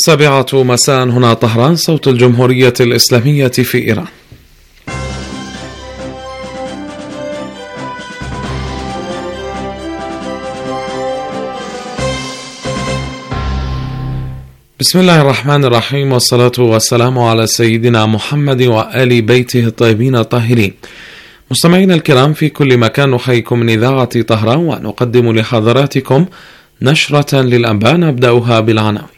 7 مساء هنا طهران، صوت الجمهورية الإسلامية في إيران. بسم الله الرحمن الرحيم، والصلاة والسلام على سيدنا محمد وآل بيته الطيبين الطاهرين. مستمعينا الكرام في كل مكان، نحييكم من إذاعة طهران ونقدم لحضراتكم نشرة للأنباء نبدأها بالعناوين.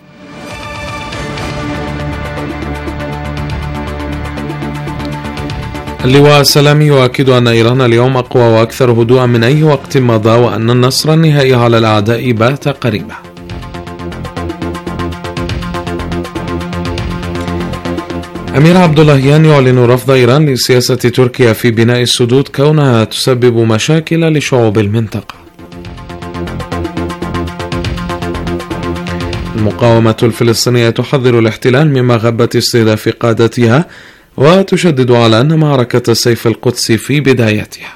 اللواء السلامي يؤكد أن إيران اليوم أقوى وأكثر هدوءا من أي وقت مضى، وأن النصر النهائي على الأعداء بات قريبا. أمير عبد اللهيان يعلن رفض إيران لسياسة تركيا في بناء السدود كونها تسبب مشاكل لشعوب المنطقة. المقاومة الفلسطينية تحذر الاحتلال من مغبة استهداف قادتها، وتشدد على أن معركة سيف القدس في بدايتها.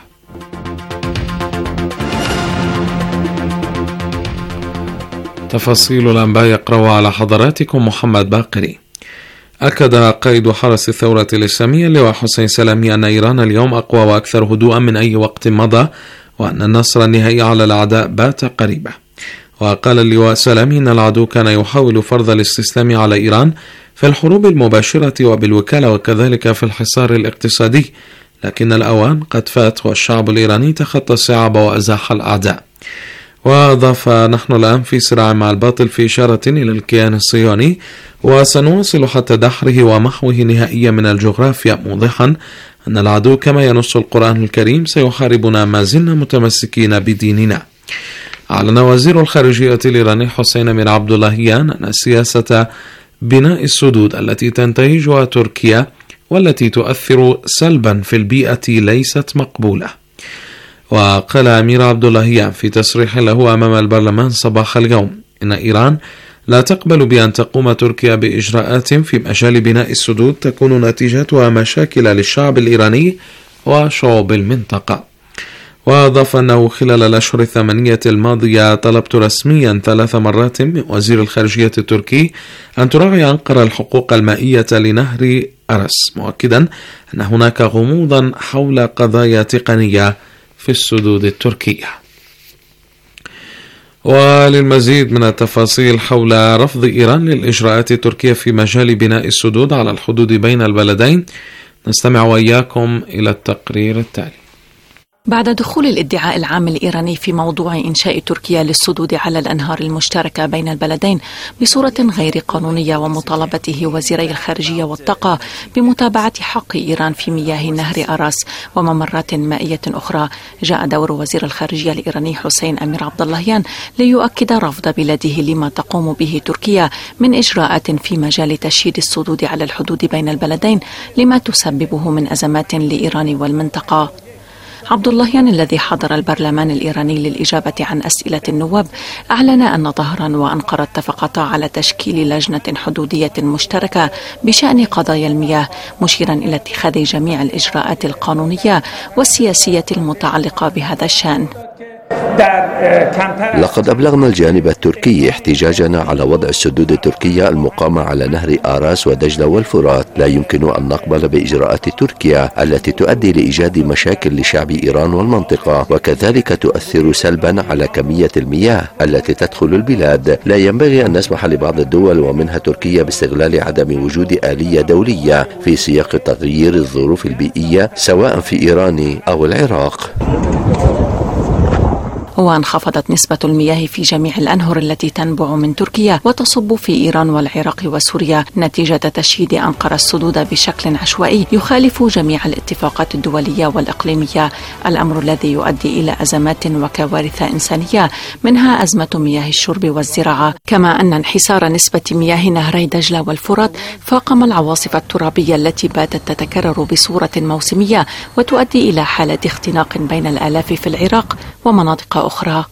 تفاصيل الأنباء يقرأ على حضراتكم محمد باقري. أكد قائد حرس الثورة الإسلامية اللواء حسين سلامي أن إيران اليوم أقوى وأكثر هدوءا من أي وقت مضى، وأن النصر النهائي على الأعداء بات قريبا. وقال اللواء سلامي أن العدو كان يحاول فرض الاستسلام على إيران في الحروب المباشرة وبالوكالة، وكذلك في الحصار الاقتصادي، لكن الأوان قد فات والشعب الإيراني تخطى الصعاب وأزاح الأعداء. وأضاف: نحن الآن في صراع مع الباطل، في إشارة إلى الكيان الصهيوني، وسنواصل حتى دحره ومحوه نهائيا من الجغرافيا، موضحا أن العدو كما ينص القرآن الكريم سيحاربنا ما زلنا متمسكين بديننا. أعلن وزير الخارجية الإيراني حسين أمير عبد اللهيان أن سياسة بناء السدود التي تنتهجها تركيا والتي تؤثر سلبا في البيئة ليست مقبولة. وقال أمير عبد اللهيان في تصريح له أمام البرلمان صباح اليوم إن إيران لا تقبل بأن تقوم تركيا بإجراءات في مجال بناء السدود تكون نتيجتها مشاكل للشعب الإيراني وشعوب المنطقة. وأضاف أنه خلال الأشهر 8 الماضية طلبت رسميا 3 مرات من وزير الخارجية التركي أن تراعي أنقرة الحقوق المائية لنهر أرس، مؤكدا أن هناك غموضا حول قضايا تقنية في السدود التركية. وللمزيد من التفاصيل حول رفض إيران للإجراءات التركية في مجال بناء السدود على الحدود بين البلدين، نستمع وإياكم إلى التقرير التالي. بعد دخول الادعاء العام الإيراني في موضوع إنشاء تركيا للسدود على الأنهار المشتركة بين البلدين بصورة غير قانونية، ومطالبته وزيري الخارجية والطاقة بمتابعة حق إيران في مياه نهر أراس وممرات مائية أخرى، جاء دور وزير الخارجية الإيراني حسين أمير عبد اللهيان ليؤكد رفض بلاده لما تقوم به تركيا من إجراءات في مجال تشييد السدود على الحدود بين البلدين لما تسببه من أزمات لإيران والمنطقة. عبد اللهيان الذي حضر البرلمان الإيراني للإجابة عن أسئلة النواب أعلن أن طهران وأنقرة اتفقتا على تشكيل لجنة حدودية مشتركة بشأن قضايا المياه، مشيرا إلى اتخاذ جميع الإجراءات القانونية والسياسية المتعلقة بهذا الشأن. لقد أبلغنا الجانب التركي احتجاجنا على وضع السدود التركية المقامة على نهر آراس ودجلة والفرات. لا يمكن أن نقبل بإجراءات تركيا التي تؤدي لإيجاد مشاكل لشعب إيران والمنطقة، وكذلك تؤثر سلبا على كمية المياه التي تدخل البلاد. لا ينبغي أن نسمح لبعض الدول ومنها تركيا باستغلال عدم وجود آلية دولية في سياق تغيير الظروف البيئية سواء في إيران أو العراق. وانخفضت نسبة المياه في جميع الأنهر التي تنبع من تركيا وتصب في إيران والعراق وسوريا نتيجة تشييد أنقرة السدود بشكل عشوائي يخالف جميع الاتفاقات الدولية والإقليمية، الأمر الذي يؤدي إلى أزمات وكوارث إنسانية منها أزمة مياه الشرب والزراعة، كما أن انحسار نسبة مياه نهري دجلة والفرات فاقم العواصف الترابية التي باتت تتكرر بصورة موسمية وتؤدي إلى حالة اختناق بين الآلاف في العراق ومناطق أخرى.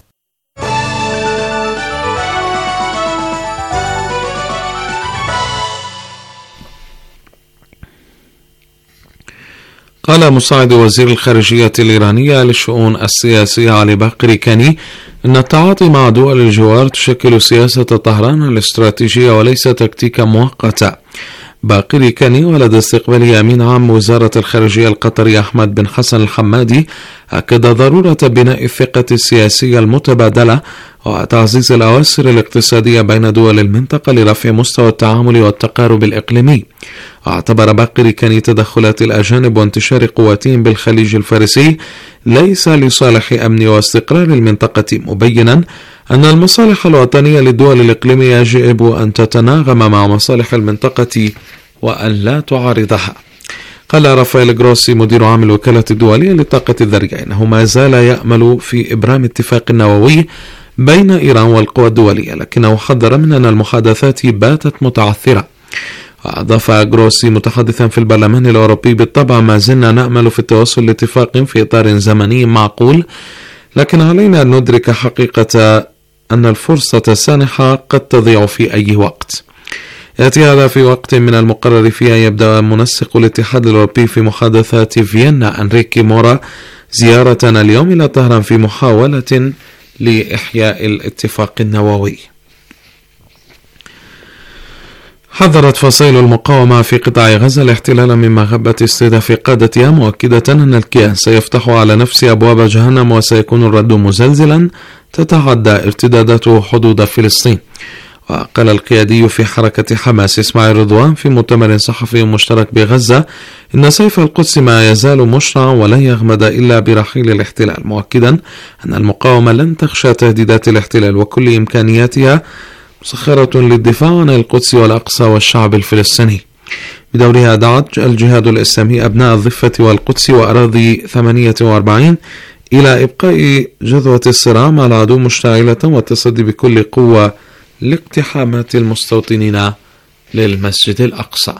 قال مساعد وزير الخارجية الإيرانية للشؤون السياسية علي باقري كاني إن التعاطي مع دول الجوار تشكل سياسة طهران الاستراتيجية وليس تكتيكا مؤقتا. باقري كاني ولد استقبالي أمين عام وزارة الخارجية القطري أحمد بن حسن الحمادي أكد ضرورة بناء الثقة السياسية المتبادلة وتعزيز الأواصر الاقتصادية بين دول المنطقة لرفع مستوى التعامل والتقارب الإقليمي. واعتبر باقري كاني تدخلات الأجانب وانتشار قواتهم بالخليج الفارسي ليس لصالح أمن واستقرار المنطقة، مبينا أن المصالح الوطنية للدول الإقليمية يجب أن تتناغم مع مصالح المنطقة وأن لا تعارضها. قال رافائيل جروسي مدير عام الوكالة الدولية للطاقة الذرية إنه ما زال يأمل في إبرام اتفاق نووي بين إيران والقوى الدولية، لكنه حذر من أن المحادثات باتت متعثرة. وأضاف جروسي متحدثا في البرلمان الأوروبي: بالطبع ما زلنا نأمل في التوصل لاتفاق في إطار زمني معقول، لكن علينا أن ندرك حقيقة أن الفرصة السانحة قد تضيع في أي وقت. يأتي هذا في وقت من المقرر فيها يبدأ منسق الاتحاد الأوروبي في محادثات فيينا أنريكي مورا زيارة اليوم إلى طهران في محاولة لإحياء الاتفاق النووي. حذرت فصائل المقاومة في قطاع غزة الاحتلال من مغبة استهداف قادتها، مؤكدة أن الكيان سيفتح على نفسه أبواب جهنم وسيكون الرد مزلزلا تتعدى ارتداداته حدود فلسطين. وقال القيادي في حركة حماس إسماعيل رضوان في مؤتمر صحفي مشترك بغزة إن سيف القدس ما يزال مشرعا ولن يغمد إلا برحيل الاحتلال، مؤكدا أن المقاومة لن تخشى تهديدات الاحتلال وكل إمكانياتها مسخرة للدفاع عن القدس والأقصى والشعب الفلسطيني. بدورها دعت الجهاد الإسلامي أبناء الضفة والقدس وأراضي 48 إلى إبقاء جذوة الصراع مع العدو مشتعلة والتصدي بكل قوة لاقتحامات المستوطنين للمسجد الأقصى.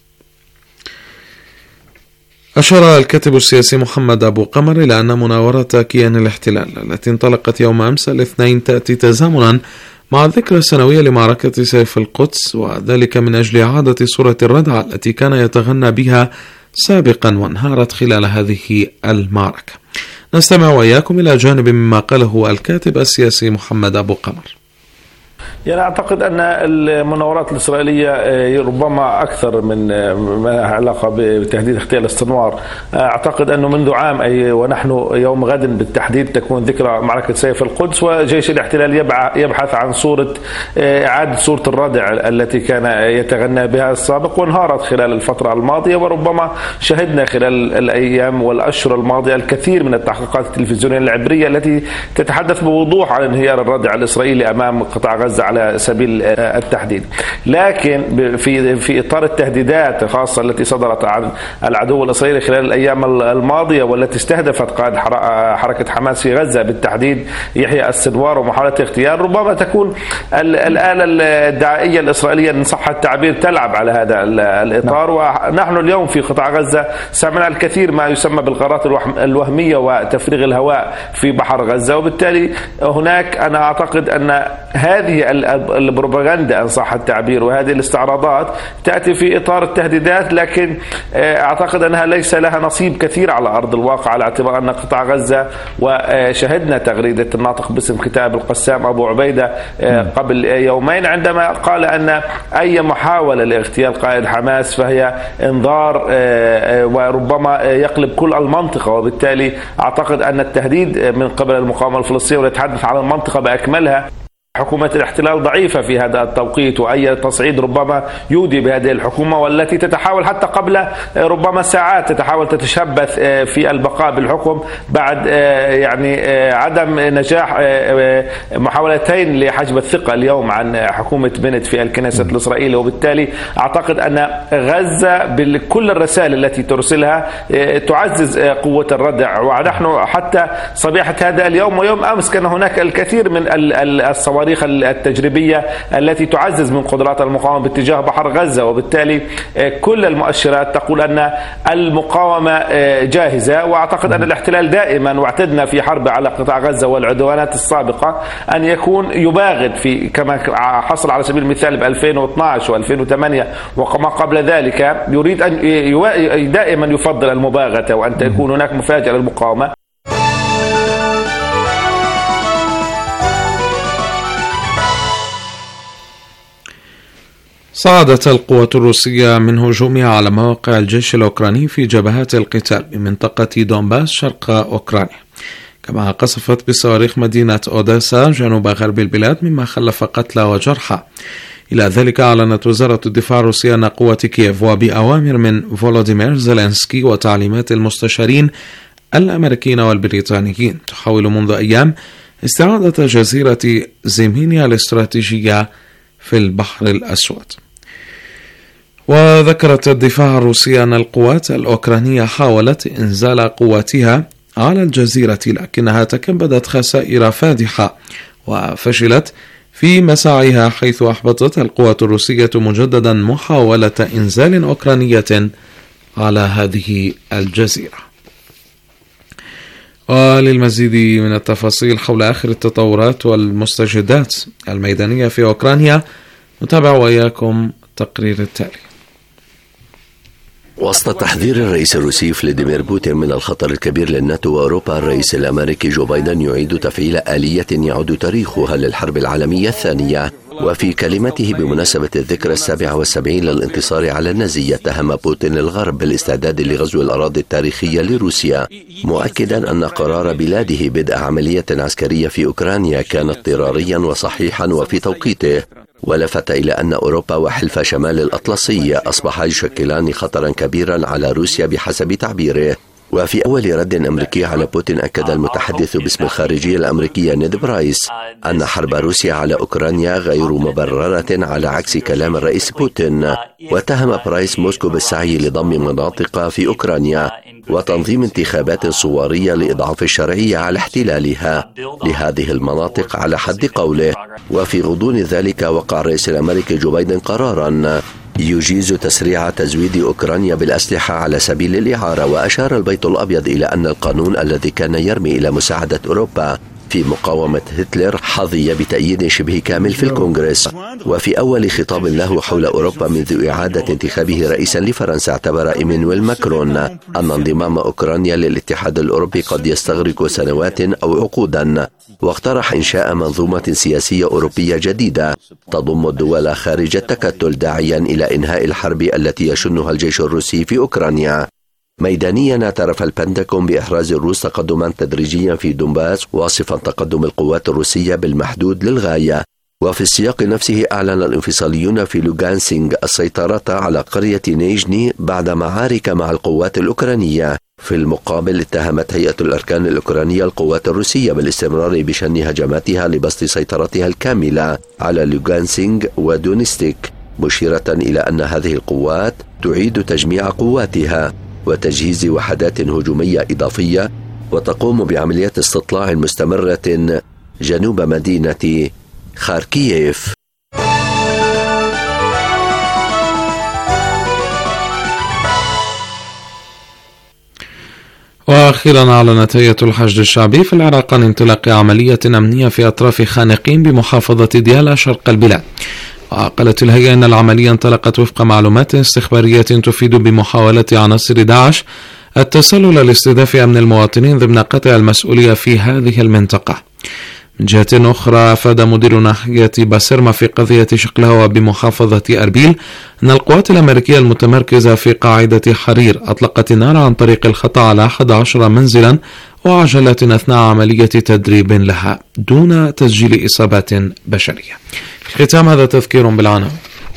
أشار الكاتب السياسي محمد أبو قمر إلى أن مناورة كيان الاحتلال التي انطلقت يوم أمس الاثنين تأتي تزامنا مع الذكرى السنوية لمعركة سيف القدس، وذلك من أجل إعادة صورة الردعة التي كان يتغنى بها سابقا وانهارت خلال هذه المعركة. نستمع وإياكم إلى جانب مما قاله الكاتب السياسي محمد أبو قمر. يعني أعتقد أن المناورات الإسرائيلية ربما أكثر من ما علاقة بتهديد اغتيال السنوار. أعتقد أنه منذ عام ونحن يوم غد بالتحديد تكون ذكرى معركة سيف القدس، وجيش الاحتلال يبحث عن إعادة صورة الردع التي كان يتغنى بها السابق وانهارت خلال الفترة الماضية. وربما شهدنا خلال الأيام والأشهر الماضية الكثير من التحقيقات التلفزيونية العبرية التي تتحدث بوضوح عن انهيار الردع الإسرائيلي أمام قطاع غزة على سبيل التحديد. لكن في إطار التهديدات خاصة التي صدرت عن العدو الإسرائيلي خلال الأيام الماضية والتي استهدفت قائد حركة حماس في غزة بالتحديد يحيى السنوار ومحاولة اغتيال، ربما تكون الآلة الدعائية الإسرائيلية إن صح التعبير تلعب على هذا الإطار. ونحن اليوم في قطاع غزة سمعنا الكثير ما يسمى بالغارات الوهمية وتفريغ الهواء في بحر غزة، وبالتالي هناك أنا أعتقد أن هذه البروباغندا إن صح التعبير وهذه الاستعراضات تأتي في إطار التهديدات، لكن أعتقد أنها ليس لها نصيب كثير على أرض الواقع، على اعتبار أن قطاع غزة وشهدنا تغريدة الناطق باسم كتاب القسام أبو عبيدة قبل يومين عندما قال أن أي محاولة لاغتيال قائد حماس فهي انذار وربما يقلب كل المنطقة. وبالتالي أعتقد أن التهديد من قبل المقاومة الفلسطينية ونتحدث عن المنطقة بأكملها، حكومة الاحتلال ضعيفة في هذا التوقيت، وأي تصعيد ربما يودي بهذه الحكومة والتي تتحاول حتى قبل ربما ساعات تتحاول تتشبث في البقاء بالحكم بعد يعني عدم نجاح محاولتين لحجب الثقة اليوم عن حكومة بنت في الكنيسة الإسرائيلية. وبالتالي أعتقد أن غزة بكل الرسائل التي ترسلها تعزز قوة الردع. ونحن حتى صبيحة هذا اليوم ويوم أمس كان هناك الكثير من الصواريخ التجريبية التي تعزز من قدرات المقاومة باتجاه بحر غزة. وبالتالي كل المؤشرات تقول أن المقاومة جاهزة. وأعتقد أن الاحتلال دائما واعتدنا في حرب على قطاع غزة والعدوانات السابقة أن يكون يباغت في كما حصل على سبيل المثال ب 2012 و2008 وما قبل ذلك، يريد أن دائما يفضل المباغتة وأن تكون هناك مفاجأة للمقاومة. صعدت القوات الروسية من هجومها على مواقع الجيش الأوكراني في جبهات القتال بمنطقة دونباس شرق أوكرانيا، كما قصفت بصواريخ مدينة أوديسا جنوب غرب البلاد مما خلف قتلى وجرحى. إلى ذلك أعلنت وزارة الدفاع الروسية أن قوة كييف وبأوامر من فولوديمير زيلينسكي وتعليمات المستشارين الأمريكيين والبريطانيين تحاول منذ أيام استعادة جزيرة زيمينيا الاستراتيجية في البحر الأسود. وذكرت الدفاع الروسي أن القوات الأوكرانية حاولت إنزال قواتها على الجزيرة لكنها تكبدت خسائر فادحة وفشلت في مساعيها، حيث أحبطت القوات الروسية مجددا محاولة إنزال أوكرانية على هذه الجزيرة. وللمزيد من التفاصيل حول آخر التطورات والمستجدات الميدانية في أوكرانيا نتابع وإياكم التقرير التالي. وسط تحذير الرئيس الروسي فلاديمير بوتين من الخطر الكبير للناتو وأوروبا، الرئيس الأمريكي جو بايدن يعيد تفعيل آلية يعود تاريخها للحرب العالمية الثانية. وفي كلمته بمناسبة الذكرى 77 للانتصار على النازي، اتهم بوتين الغرب بالاستعداد لغزو الأراضي التاريخية لروسيا، مؤكدا أن قرار بلاده بدء عملية عسكرية في أوكرانيا كان اضطراريا وصحيحا وفي توقيته. ولفت إلى أن أوروبا وحلف شمال الأطلسي أصبحا يشكلان خطرا كبيرا على روسيا بحسب تعبيره. وفي أول رد أمريكي على بوتين، أكد المتحدث باسم الخارجية الأمريكية نيد برايس أن حرب روسيا على أوكرانيا غير مبررة على عكس كلام الرئيس بوتين. واتهم برايس موسكو بالسعي لضم مناطق في أوكرانيا وتنظيم انتخابات صورية لإضعاف الشرعية على احتلالها لهذه المناطق على حد قوله. وفي غضون ذلك وقع الرئيس الأمريكي جو بايدن قرارا يجيز تسريع تزويد أوكرانيا بالأسلحة على سبيل الإعارة. وأشار البيت الأبيض إلى أن القانون الذي كان يرمي إلى مساعدة أوروبا في مقاومة هتلر حظي بتأييد شبه كامل في الكونغرس. وفي أول خطاب له حول أوروبا منذ إعادة انتخابه رئيسا لفرنسا، اعتبر إيمانويل ماكرون أن انضمام أوكرانيا للاتحاد الأوروبي قد يستغرق سنوات أو عقودا، واقترح إنشاء منظومة سياسية أوروبية جديدة تضم الدول خارج التكتل، داعيا إلى إنهاء الحرب التي يشنها الجيش الروسي في أوكرانيا. ميدانيا اعترف البنتاغون بإحراز الروس تقدما تدريجيا في دونباس، واصفا تقدم القوات الروسية بالمحدود للغاية. وفي السياق نفسه أعلن الانفصاليون في لوغانسك السيطرة على قرية نيجني بعد معارك مع القوات الأوكرانية. في المقابل اتهمت هيئة الأركان الأوكرانية القوات الروسية بالاستمرار بشن هجماتها لبسط سيطرتها الكاملة على لوغانسك ودونستيك، مشيرة إلى أن هذه القوات تعيد تجميع قواتها وتجهيز وحدات هجومية إضافية، وتقوم بعمليات استطلاع مستمرة جنوب مدينة خاركييف. وأخيرا أعلنت هيئة الحشد الشعبي في العراق عن انطلاق عملية أمنية في أطراف خانقين بمحافظة ديالا شرق البلاد. وقالت الهيئة أن العملية انطلقت وفق معلومات استخبارية تفيد بمحاولة عناصر داعش التسلل لاستهداف أمن المواطنين ضمن قطع المسؤولية في هذه المنطقة. من جهة أخرى، أفاد مدير ناحية باسرمة في قضية شقلهوى بمحافظة أربيل أن القوات الأمريكية المتمركزة في قاعدة حرير أطلقت النار عن طريق الخطأ على 11 منزلا وعجلات أثناء عملية تدريب لها دون تسجيل إصابات بشرية. في الختام هذا تذكير بالعناوين.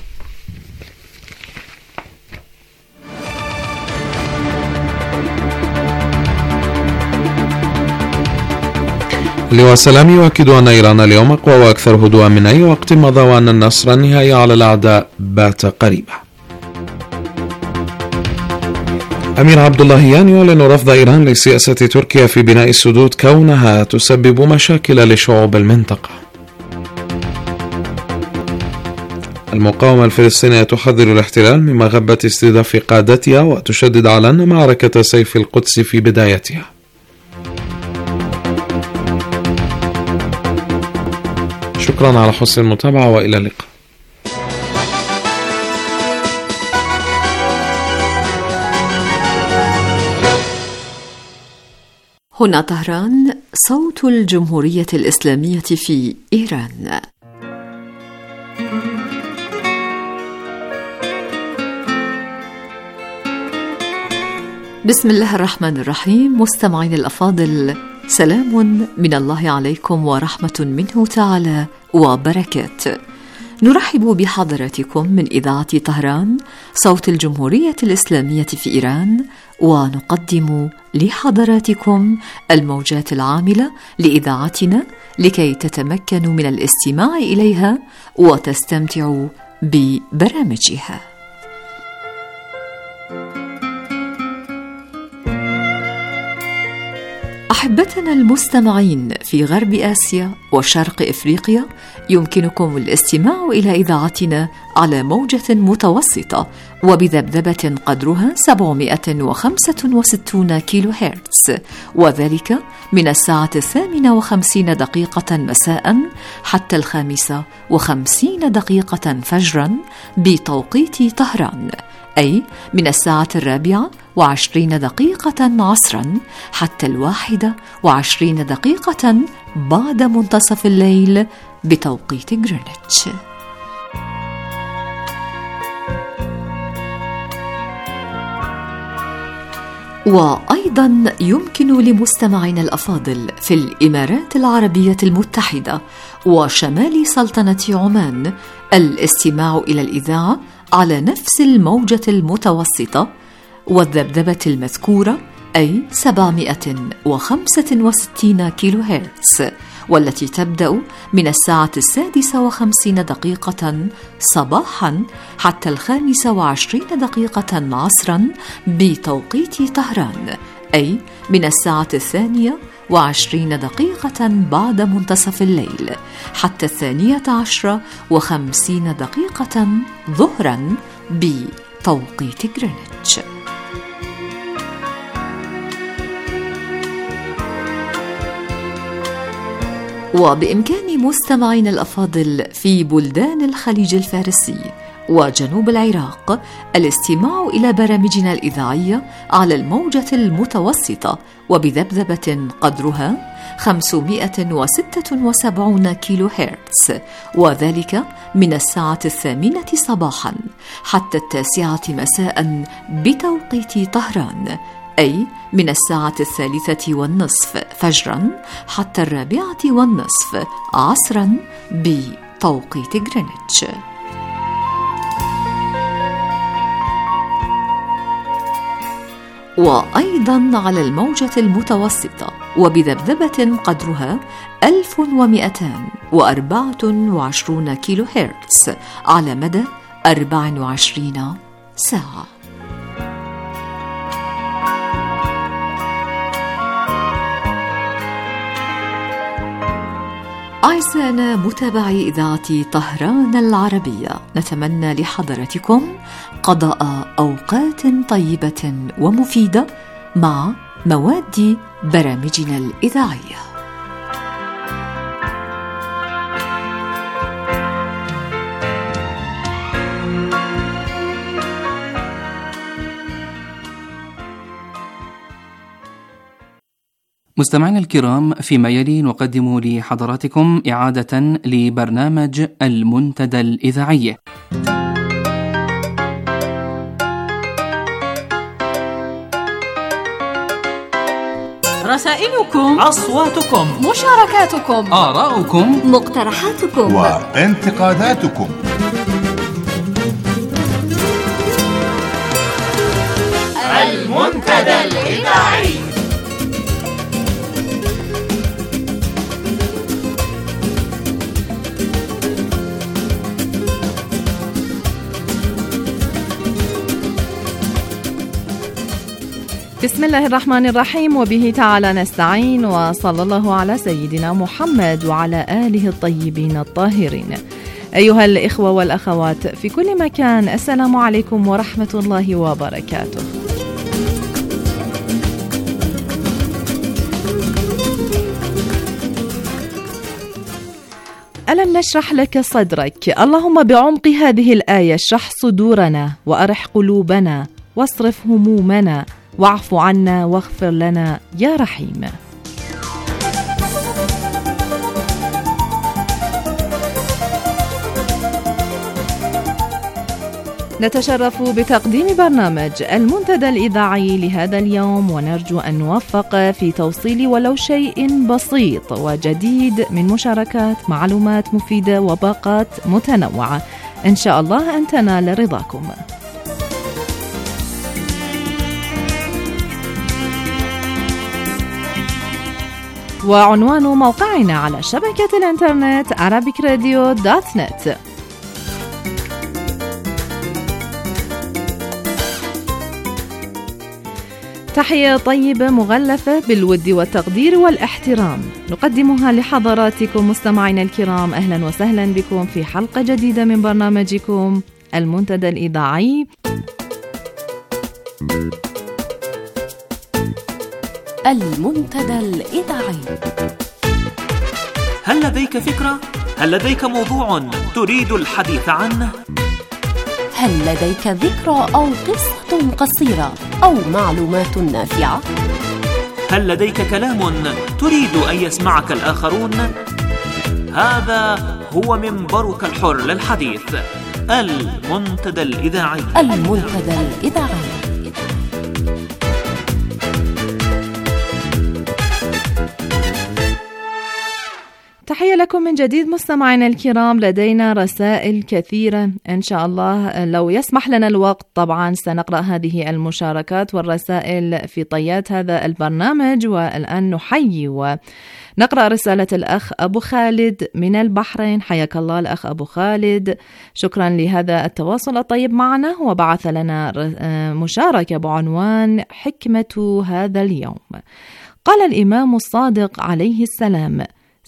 اللواء السلامي يؤكد أن إيران اليوم أقوى وأكثر هدوءا من أي وقت مضى، وأن النصر النهائي على الأعداء بات قريبا. أمير عبد اللهيان يعلن رفض إيران لسياسة تركيا في بناء السدود كونها تسبب مشاكل لشعوب المنطقة. المقاومة الفلسطينية تحذر الاحتلال من مغبة استهداف قادتها وتشدد على أن معركة سيف القدس في بدايتها. شكرا على حسن المتابعة وإلى اللقاء. هنا طهران، صوت الجمهورية الإسلامية في إيران. بسم الله الرحمن الرحيم. مستمعين الأفاضل، سلام من الله عليكم ورحمة منه تعالى وبركاته. نرحب بحضراتكم من إذاعة طهران صوت الجمهورية الإسلامية في إيران، ونقدم لحضراتكم الموجات العاملة لإذاعتنا لكي تتمكنوا من الاستماع إليها وتستمتعوا ببرامجها. أحبتنا المستمعين في غرب آسيا وشرق إفريقيا، يمكنكم الاستماع إلى إذاعتنا على موجة متوسطة وبذبذبة قدرها 765 كيلو هرتز، وذلك من الساعة 58 مساء حتى 55 فجرا بتوقيت طهران، أي من الساعة 24 عصرا حتى 21 بعد منتصف الليل بتوقيت غرينتش. وأيضا يمكن لمستمعينا الأفاضل في الإمارات العربية المتحدة وشمال سلطنة عمان الاستماع إلى الإذاعة على نفس الموجة المتوسطة والذبذبة المذكورة، أي 765 كيلو هرتز، والتي تبدأ من الساعة 56 صباحا حتى 25 عصرا بتوقيت طهران، أي من الساعة 22 بعد منتصف الليل حتى 12:50 ظهرا بتوقيت غرينتش. وبإمكان مستمعين الأفاضل في بلدان الخليج الفارسي وجنوب العراق الاستماع إلى برامجنا الإذاعية على الموجة المتوسطة وبذبذبة قدرها 576 كيلو هرتز، وذلك من الساعة 8 صباحا حتى 9 مساء بتوقيت طهران، أي من الساعة 3:30 فجرا حتى 4:30 عصرا بتوقيت غرينتش. وأيضا على الموجة المتوسطة وبذبذبة قدرها 1224 كيلو هرتز على مدى 24 ساعة. أعزائنا متابعي إذاعة طهران العربية، نتمنى لحضراتكم قضاء أوقات طيبة ومفيدة مع مواد برامجنا الإذاعية. مستمعينا الكرام، فيما يلي نقدم لحضراتكم إعادة لبرنامج المنتدى الإذاعي. رسائلكم، أصواتكم، مشاركاتكم، آراؤكم، مقترحاتكم وانتقاداتكم. المنتدى الإذاعي. بسم الله الرحمن الرحيم، وبه تعالى نستعين، وصلى الله على سيدنا محمد وعلى آله الطيبين الطاهرين. أيها الإخوة والأخوات في كل مكان، السلام عليكم ورحمة الله وبركاته. ألم نشرح لك صدرك؟ اللهم بعمق هذه الآية اشرح صدورنا وأرح قلوبنا واصرف همومنا واعف عنا واغفر لنا يا رحيم. نتشرف بتقديم برنامج المنتدى الإذاعي لهذا اليوم، ونرجو أن نوفق في توصيل ولو شيء بسيط وجديد من مشاركات، معلومات مفيدة وباقات متنوعة، إن شاء الله أن تنال رضاكم. وعنوان موقعنا على شبكة الإنترنت arabicradio.net. تحية طيبة مغلفة بالود والتقدير والاحترام نقدمها لحضراتكم مستمعينا الكرام. أهلا وسهلا بكم في حلقة جديدة من برنامجكم المنتدى الإذاعي. المنتدى الإذاعي. هل لديك فكرة؟ هل لديك موضوع تريد الحديث عنه؟ هل لديك ذكرى أو قصة قصيرة أو معلومات نافعة؟ هل لديك كلام تريد أن يسمعك الآخرون؟ هذا هو منبرك الحر للحديث، المنتدى الإذاعي. المنتدى الإذاعي. تحية لكم من جديد مستمعينا الكرام. لدينا رسائل كثيرة إن شاء الله، لو يسمح لنا الوقت طبعا سنقرأ هذه المشاركات والرسائل في طيات هذا البرنامج. والآن نحيي ونقرأ رسالة الأخ أبو خالد من البحرين. حياك الله الأخ أبو خالد، شكرا لهذا التواصل الطيب معنا. وبعث لنا مشاركة بعنوان حكمة هذا اليوم. قال الإمام الصادق عليه السلام: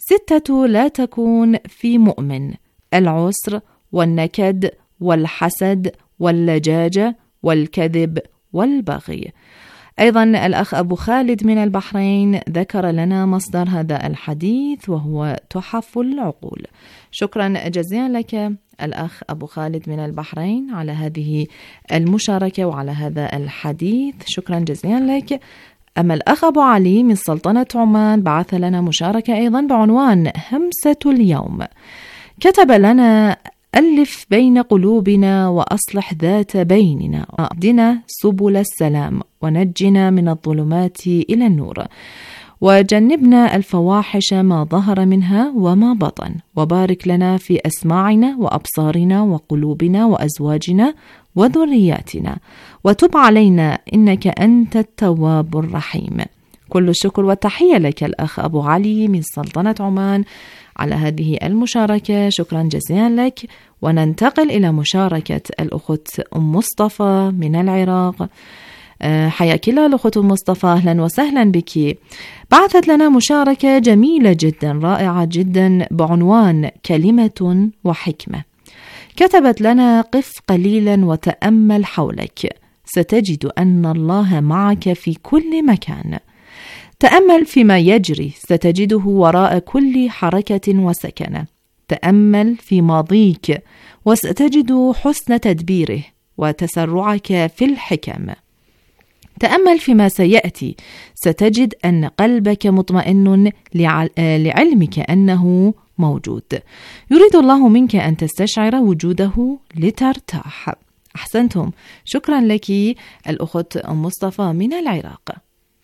6 لا تكون في مؤمن: العسر والنكد والحسد واللجاجة والكذب والبغي. أيضا الأخ أبو خالد من البحرين ذكر لنا مصدر هذا الحديث وهو تحف العقول. شكرا جزيلا لك الأخ أبو خالد من البحرين على هذه المشاركة وعلى هذا الحديث، شكرا جزيلا لك. أما الأخ أبو علي من سلطنة عمان بعث لنا مشاركة أيضا بعنوان همسة اليوم. كتب لنا: ألف بين قلوبنا وأصلح ذات بيننا، اهدنا سبل السلام ونجنا من الظلمات إلى النور، وجنبنا الفواحش ما ظهر منها وما بطن، وبارك لنا في أسماعنا وأبصارنا وقلوبنا وأزواجنا وذرياتنا، وتب علينا إنك أنت التواب الرحيم. كل الشكر والتحية لك الأخ أبو علي من سلطنة عمان على هذه المشاركة، شكرا جزيلا لك. وننتقل إلى مشاركة الأخت أم مصطفى من العراق. حياك الله الأخت أم مصطفى، أهلا وسهلا بك. بعثت لنا مشاركة جميلة جدا رائعة جدا بعنوان كلمة وحكمة. كتبت لنا: قف قليلا وتأمل حولك، ستجد أن الله معك في كل مكان. تأمل فيما يجري، ستجده وراء كل حركة وسكنة. تأمل في ماضيك وستجد حسن تدبيره وتسرعك في الحكم. تأمل فيما سيأتي، ستجد أن قلبك مطمئن لعلمك أنه موجود. يريد الله منك أن تستشعر وجوده لترتاح. أحسنتم، شكرا لك الأخت أم مصطفى من العراق.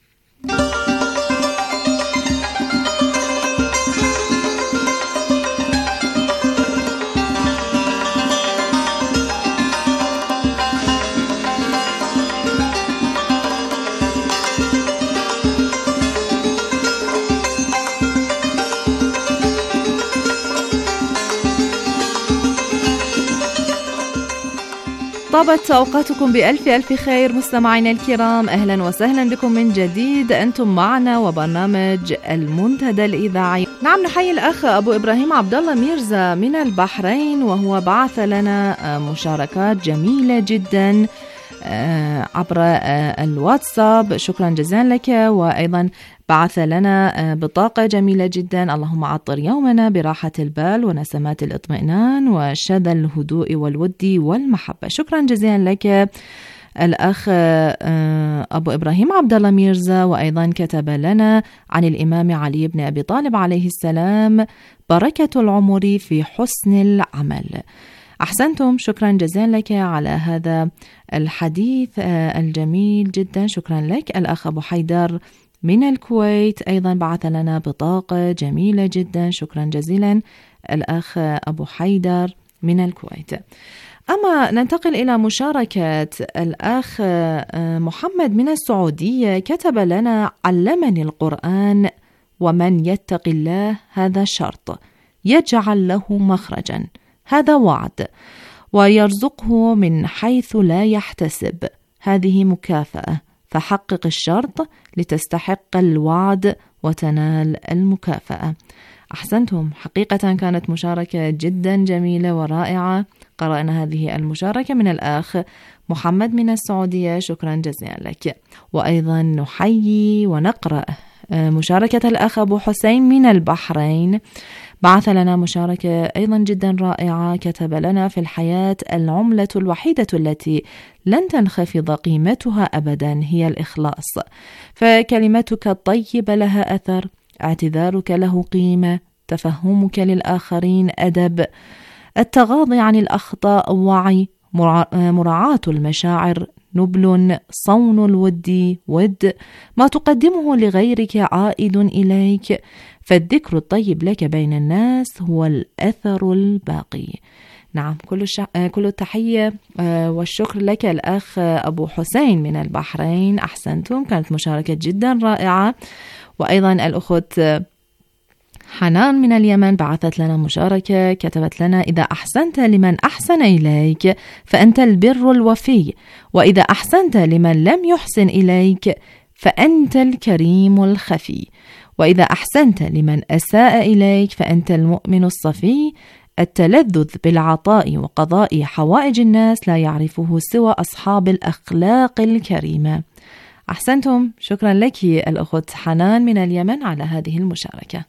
طابت أوقاتكم بألف ألف خير مستمعينا الكرام، أهلا وسهلا بكم من جديد. أنتم معنا وبرنامج المنتدى الإذاعي. نعم، نحيي الأخ أبو إبراهيم عبد الله ميرزا من البحرين، وهو بعث لنا مشاركات جميلة جدا عبر الواتساب، شكرا جزيلا لك. وأيضا بعث لنا بطاقة جميلة جدا: اللهم عطر يومنا براحة البال ونسمات الاطمئنان وشذا الهدوء والود والمحبة. شكرا جزيلا لك الأخ أبو إبراهيم عبد الله ميرزا. وأيضا كتب لنا عن الإمام علي بن أبي طالب عليه السلام: بركة العمر في حسن العمل. أحسنتم، شكرا جزيلا لك على هذا الحديث الجميل جدا. شكرا لك. الأخ أبو حيدر من الكويت أيضا بعث لنا بطاقة جميلة جدا، شكرا جزيلا الأخ أبو حيدر من الكويت. أما ننتقل إلى مشاركة الأخ محمد من السعودية، كتب لنا: علمني القرآن ومن يتق الله هذا شرط يجعل له مخرجا، هذا وعد، ويرزقه من حيث لا يحتسب، هذه مكافأة، فحقق الشرط لتستحق الوعد وتنال المكافأة. أحسنتم، حقيقة كانت مشاركة جدا جميلة ورائعة. قرأنا هذه المشاركة من الأخ محمد من السعودية، شكرا جزيلا لك. وأيضا نحيي ونقرأ مشاركة الأخ أبو حسين من البحرين، بعث لنا مشاركة أيضا جدا رائعة. كتب لنا: في الحياة العملة الوحيدة التي لن تنخفض قيمتها أبدا هي الإخلاص، فكلمتك الطيبة لها أثر، اعتذارك له قيمة، تفهمك للآخرين أدب، التغاضي عن الأخطاء وعي، مراعاة المشاعر نبل، صون الود ود، ما تقدمه لغيرك عائد إليك، فالذكر الطيب لك بين الناس هو الأثر الباقي. نعم، كل التحية والشكر لك الأخ أبو حسين من البحرين. أحسنتم، كانت مشاركة جدا رائعة. وأيضا الأخت حنان من اليمن بعثت لنا مشاركة، كتبت لنا: إذا أحسنت لمن أحسن إليك فأنت البر الوفي، وإذا أحسنت لمن لم يحسن إليك فأنت الكريم الخفي، وإذا أحسنت لمن أساء إليك فأنت المؤمن الصفي. التلذذ بالعطاء وقضاء حوائج الناس لا يعرفه سوى أصحاب الأخلاق الكريمة. أحسنتم، شكرا لك الأخت حنان من اليمن على هذه المشاركة.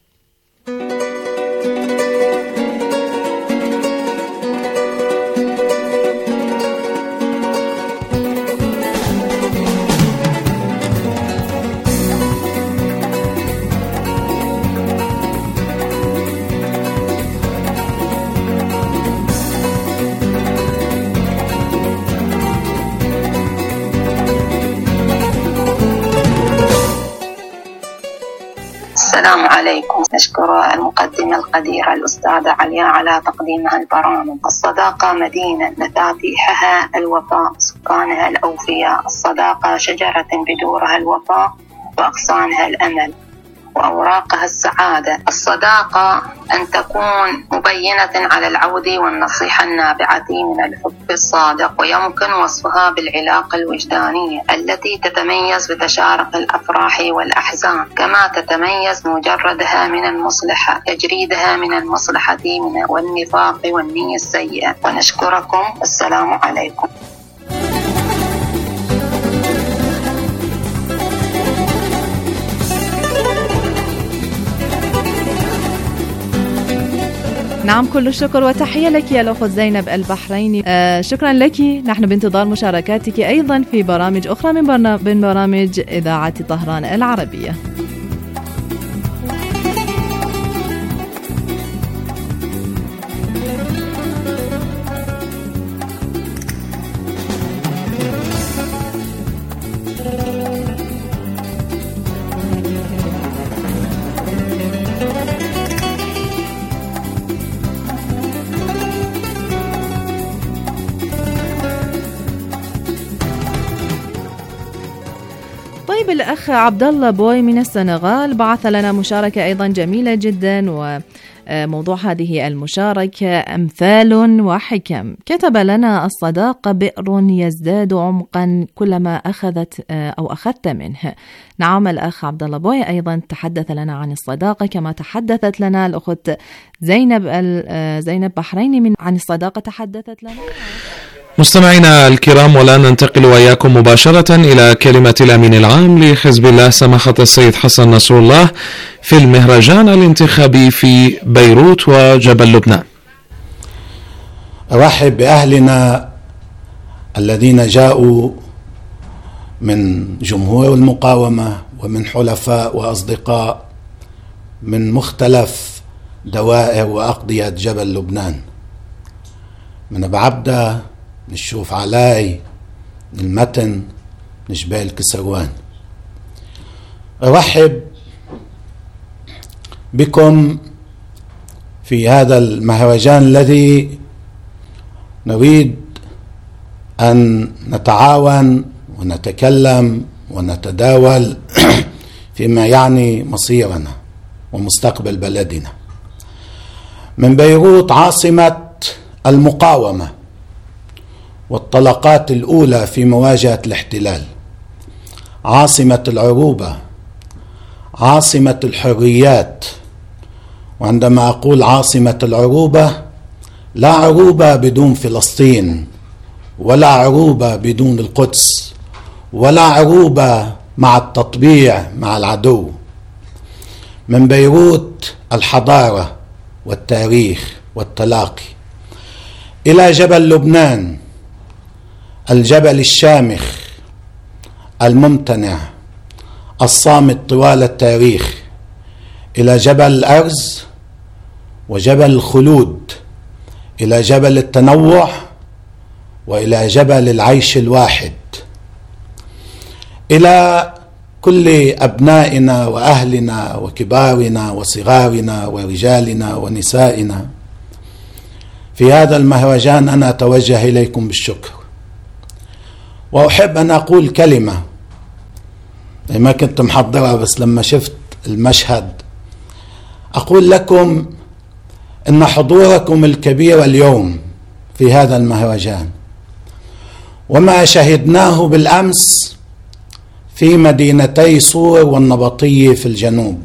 السلام عليكم. نشكر المقدمة القديرة الأستاذة علياء على تقديمها البرامج. الصداقة مدينة مفاتيحها الوفاء، سكانها الأوفياء. الصداقة شجرة بدورها الوفاء، وأغصانها الأمل، وأوراقها السعادة. الصداقة أن تكون مبينة على العود والنصيحة النابعة من الحب الصادق، ويمكن وصفها بالعلاقة الوجدانية التي تتميز بتشارك الأفراح والأحزان، كما تتميز مجردها من المصلحة، تجريدها من المصلحة والنفاق والنية السيئة. ونشكركم، السلام عليكم. نعم، كل الشكر وتحية لك يا الأخت زينب البحريني. شكرا لك. نحن بانتظار مشاركاتك أيضا في برامج أخرى من برامج إذاعة طهران العربية. الأخ عبد الله بوي من السنغال بعث لنا مشاركة أيضا جميلة جدا، وموضوع هذه المشاركة أمثال وحكم. كتب لنا: الصداقة بئر يزداد عمقا كلما أخذت منه. نعم، الأخ عبد الله بوي أيضا تحدث لنا عن الصداقة، كما تحدثت لنا الأخت زينب بحريني عن الصداقة تحدثت لنا. مستمعينا الكرام، والآن ننتقل وإياكم مباشرة إلى كلمة الأمين العام لحزب الله سماحة السيد حسن نصر الله في المهرجان الانتخابي في بيروت وجبل لبنان. أرحب بأهلنا الذين جاءوا من جمهور المقاومة ومن حلفاء وأصدقاء من مختلف دوائر وأقضية جبل لبنان. من أبو عبدة، من الشوف علاي، من المتن، من جبال كسروان. أرحب بكم في هذا المهرجان الذي نريد أن نتعاون ونتكلم ونتداول فيما يعني مصيرنا ومستقبل بلدنا. من بيروت عاصمة المقاومة والطلقات الأولى في مواجهة الاحتلال، عاصمة العروبة، عاصمة الحريات. وعندما أقول عاصمة العروبة، لا عروبة بدون فلسطين، ولا عروبة بدون القدس، ولا عروبة مع التطبيع مع العدو. من بيروت الحضارة والتاريخ والتلاقي، إلى جبل لبنان، الجبل الشامخ الممتنع الصامت طوال التاريخ، إلى جبل الأرز وجبل الخلود، إلى جبل التنوع وإلى جبل العيش الواحد، إلى كل أبنائنا وأهلنا وكبارنا وصغارنا ورجالنا ونسائنا. في هذا المهرجان أنا أتوجه إليكم بالشكر، وأحب أن أقول كلمة ما كنت محضرها، بس لما شفت المشهد أقول لكم إن حضوركم الكبير اليوم في هذا المهرجان وما شهدناه بالأمس في مدينتي صور والنبطية في الجنوب،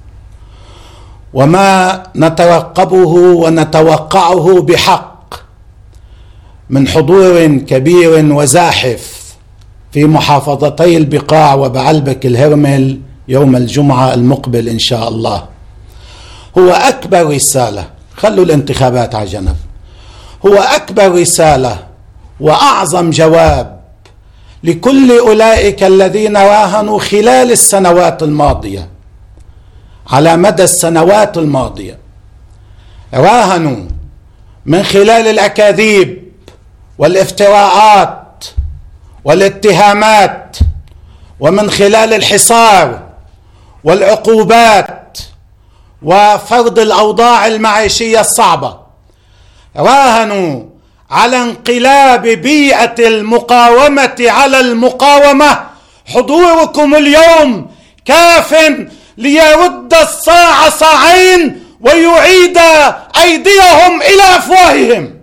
وما نترقبه ونتوقعه بحق من حضور كبير وزاحف في محافظتي البقاع وبعلبك الهرمل يوم الجمعة المقبل إن شاء الله، هو أكبر رسالة. خلوا الانتخابات على جنب. هو أكبر رسالة وأعظم جواب لكل أولئك الذين راهنوا خلال السنوات الماضية، على مدى السنوات الماضية راهنوا من خلال الأكاذيب والافتراءات والاتهامات، ومن خلال الحصار والعقوبات وفرض الأوضاع المعيشية الصعبة، راهنوا على انقلاب بيئة المقاومة على المقاومة. حضوركم اليوم كاف ليرد الصاع صاعين ويعيد أيديهم إلى أفواههم.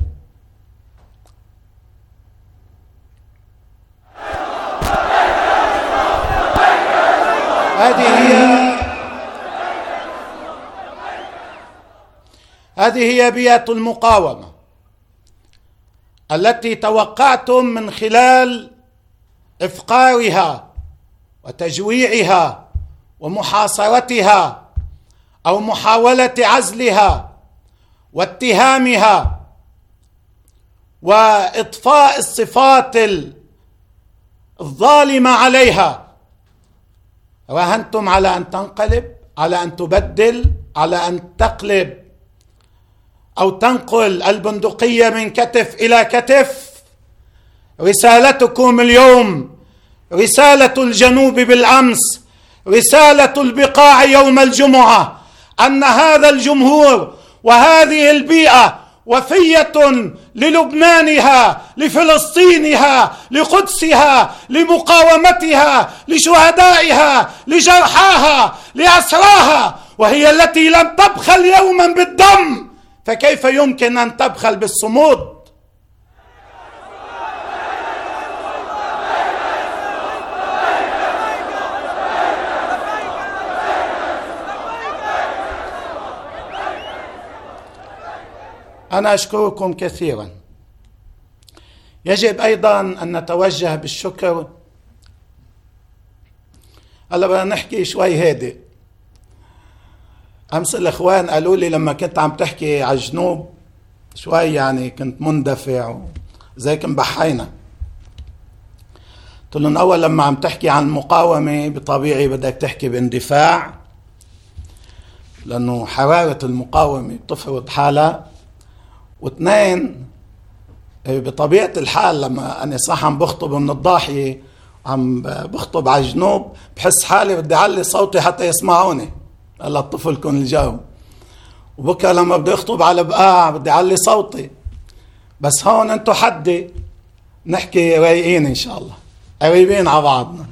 هذه هي بيئة المقاومة التي توقعتم من خلال إفقارها وتجويعها ومحاصرتها أو محاولة عزلها واتهامها وإضفاء الصفات الظالمة عليها. راهنتم على أن تنقلب، على أن تبدل، على أن تقلب أو تنقل البندقية من كتف إلى كتف. رسالتكم اليوم، رسالة الجنوب بالأمس، رسالة البقاع يوم الجمعة، أن هذا الجمهور وهذه البيئة وفية للبنانها، لفلسطينها، لقدسها، لمقاومتها، لشهدائها، لجرحاها، لأسراها، وهي التي لم تبخل يوما بالدم، فكيف يمكن أن تبخل بالصمود؟ أنا أشكركم كثيرا. يجب أيضا أن نتوجه بالشكر. هلا بدنا نحكي شوي هادئ. أمس الإخوان قالوا لي لما كنت عم تحكي على الجنوب شوي يعني كنت مندفع زي كنبحينا. قلت لهم أول لما عم تحكي عن المقاومة بطبيعي بدك تحكي باندفاع، لأنه حرارة المقاومة بتفرض حالها، واثنين بطبيعة الحال لما أنا صح عم بخطب من الضاحية عم بخطب على الجنوب بحس حالي بدي أعلي صوتي حتى يسمعوني. هلا الطفل كن الجو. وبكره لما بدي أخطب على بقاع بدي أعلي صوتي. بس هون أنتو حدي نحكي رايقين إن شاء الله، قريبين على بعضنا.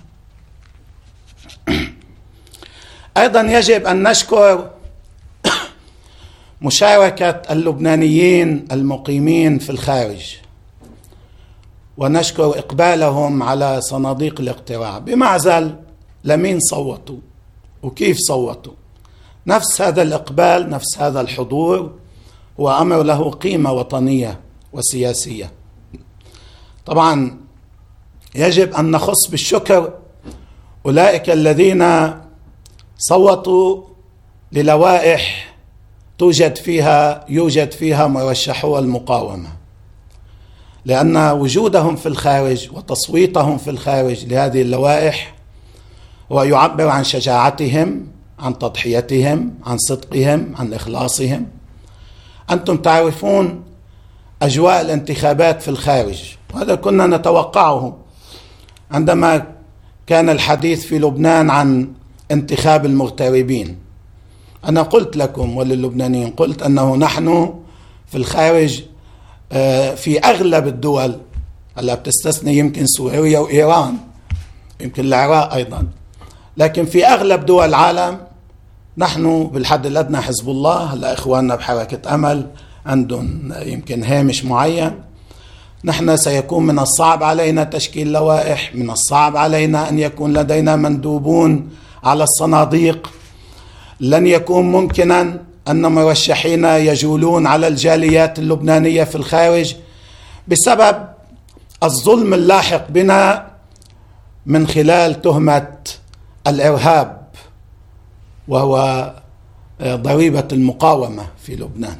أيضا يجب أن نشكر مشاركة اللبنانيين المقيمين في الخارج، ونشكر إقبالهم على صناديق الاقتراع بمعزل لمين صوتوا وكيف صوتوا. نفس هذا الإقبال، نفس هذا الحضور هو أمر له قيمة وطنية وسياسية. طبعا يجب أن نخص بالشكر أولئك الذين صوتوا للوائح يوجد فيها مرشحو المقاومة، لأن وجودهم في الخارج وتصويتهم في الخارج لهذه اللوائح هو يعبر عن شجاعتهم، عن تضحيتهم، عن صدقهم، عن إخلاصهم. أنتم تعرفون أجواء الانتخابات في الخارج، وهذا كنا نتوقعه عندما كان الحديث في لبنان عن انتخاب المغتربين. أنا قلت لكم وللبنانيين، قلت أنه نحن في الخارج في أغلب الدول، هلا بتستثني يمكن سوريا وإيران، يمكن العراق أيضا، لكن في أغلب دول العالم نحن بالحد الأدنى حزب الله. هلا إخواننا بحركة أمل عندهم يمكن هامش معين. نحن سيكون من الصعب علينا تشكيل لوائح، من الصعب علينا أن يكون لدينا مندوبون على الصناديق، لن يكون ممكنا أن مرشحين يجولون على الجاليات اللبنانية في الخارج بسبب الظلم اللاحق بنا من خلال تهمة الإرهاب، وهو ضريبة المقاومة في لبنان.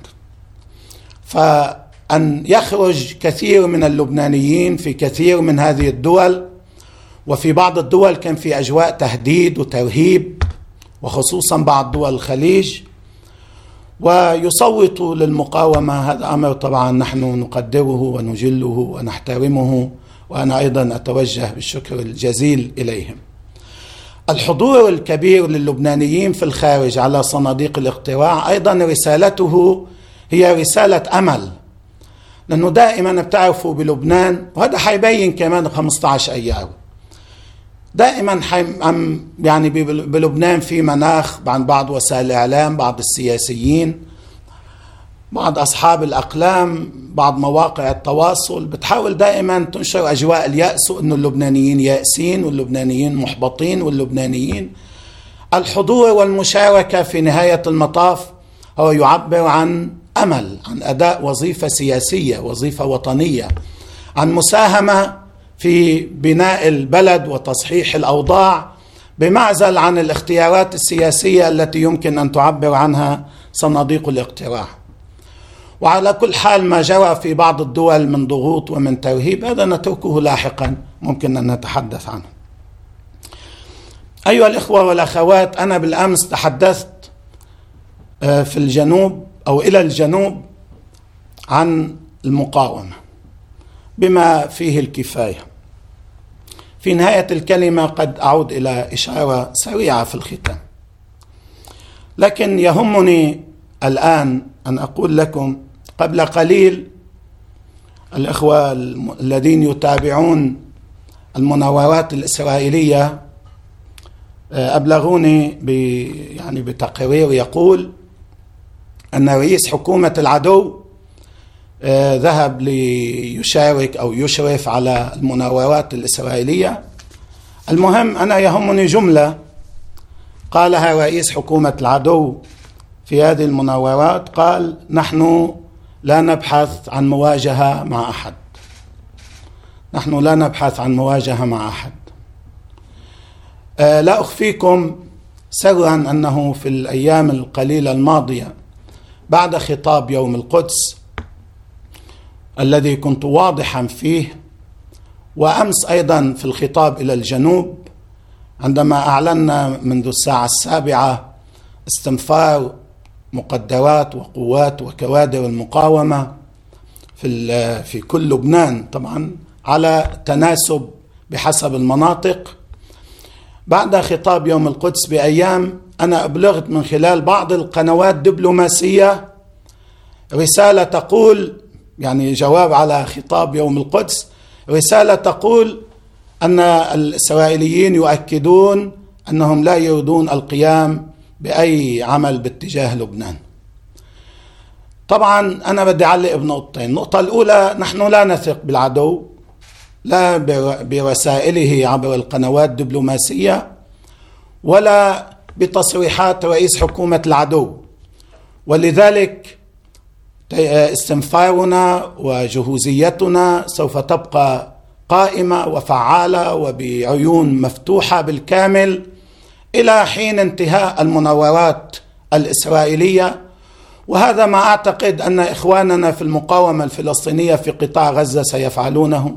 فأن يخرج كثير من اللبنانيين في كثير من هذه الدول، وفي بعض الدول كان في أجواء تهديد وترهيب، وخصوصا بعض دول الخليج، ويصوتوا للمقاومة، هذا أمر طبعا نحن نقدره ونجله ونحترمه، وأنا أيضا أتوجه بالشكر الجزيل إليهم. الحضور الكبير للبنانيين في الخارج على صناديق الاقتراع أيضا رسالته هي رسالة أمل، لأنه دائما بتعرفوا بلبنان، وهذا حيبين كمان 15 أيار، دائما يعني بلبنان في مناخ عن بعض وسائل الإعلام، بعض السياسيين، بعض أصحاب الأقلام، بعض مواقع التواصل بتحاول دائما تنشر أجواء اليأس، وأن اللبنانيين يأسين واللبنانيين محبطين واللبنانيين. الحضور والمشاركة في نهاية المطاف هو يعبر عن أمل، عن أداء وظيفة سياسية، وظيفة وطنية، عن مساهمة في بناء البلد وتصحيح الأوضاع، بمعزل عن الاختيارات السياسية التي يمكن أن تعبر عنها صناديق الاقتراع. وعلى كل حال ما جرى في بعض الدول من ضغوط ومن ترهيب هذا نتركه لاحقا، ممكن أن نتحدث عنه. أيها الإخوة والأخوات، أنا بالأمس تحدثت في الجنوب أو إلى الجنوب عن المقاومة بما فيه الكفاية. في نهاية الكلمة قد أعود إلى إشارة سريعة في الختام، لكن يهمني الآن أن أقول لكم، قبل قليل الإخوة الذين يتابعون المناورات الإسرائيلية أبلغوني بتقرير يقول أن رئيس حكومة العدو ذهب ليشارك أو يشرف على المناورات الإسرائيلية. المهم أنا يهمني جملة قالها رئيس حكومة العدو في هذه المناورات، قال: نحن لا نبحث عن مواجهة مع أحد، نحن لا نبحث عن مواجهة مع أحد. لا أخفيكم سرا أنه في الأيام القليلة الماضية بعد خطاب يوم القدس الذي كنت واضحا فيه، وأمس أيضا في الخطاب إلى الجنوب عندما أعلنا منذ الساعة 7 استنفار مقدرات وقوات وكوادر المقاومة في كل لبنان طبعا على تناسب بحسب المناطق. بعد خطاب يوم القدس بأيام أنا أبلغت من خلال بعض القنوات الدبلوماسية رسالة تقول، يعني جواب على خطاب يوم القدس، رسالة تقول أن الإسرائيليين يؤكدون أنهم لا يريدون القيام بأي عمل باتجاه لبنان. طبعا أنا بدي أعلق بنقطتين. النقطة الأولى، نحن لا نثق بالعدو لا برسائله عبر القنوات الدبلوماسية ولا بتصريحات رئيس حكومة العدو، ولذلك استنفارنا وجهوزيتنا سوف تبقى قائمة وفعالة وبعيون مفتوحة بالكامل إلى حين انتهاء المناورات الإسرائيلية. وهذا ما أعتقد أن إخواننا في المقاومة الفلسطينية في قطاع غزة سيفعلونه.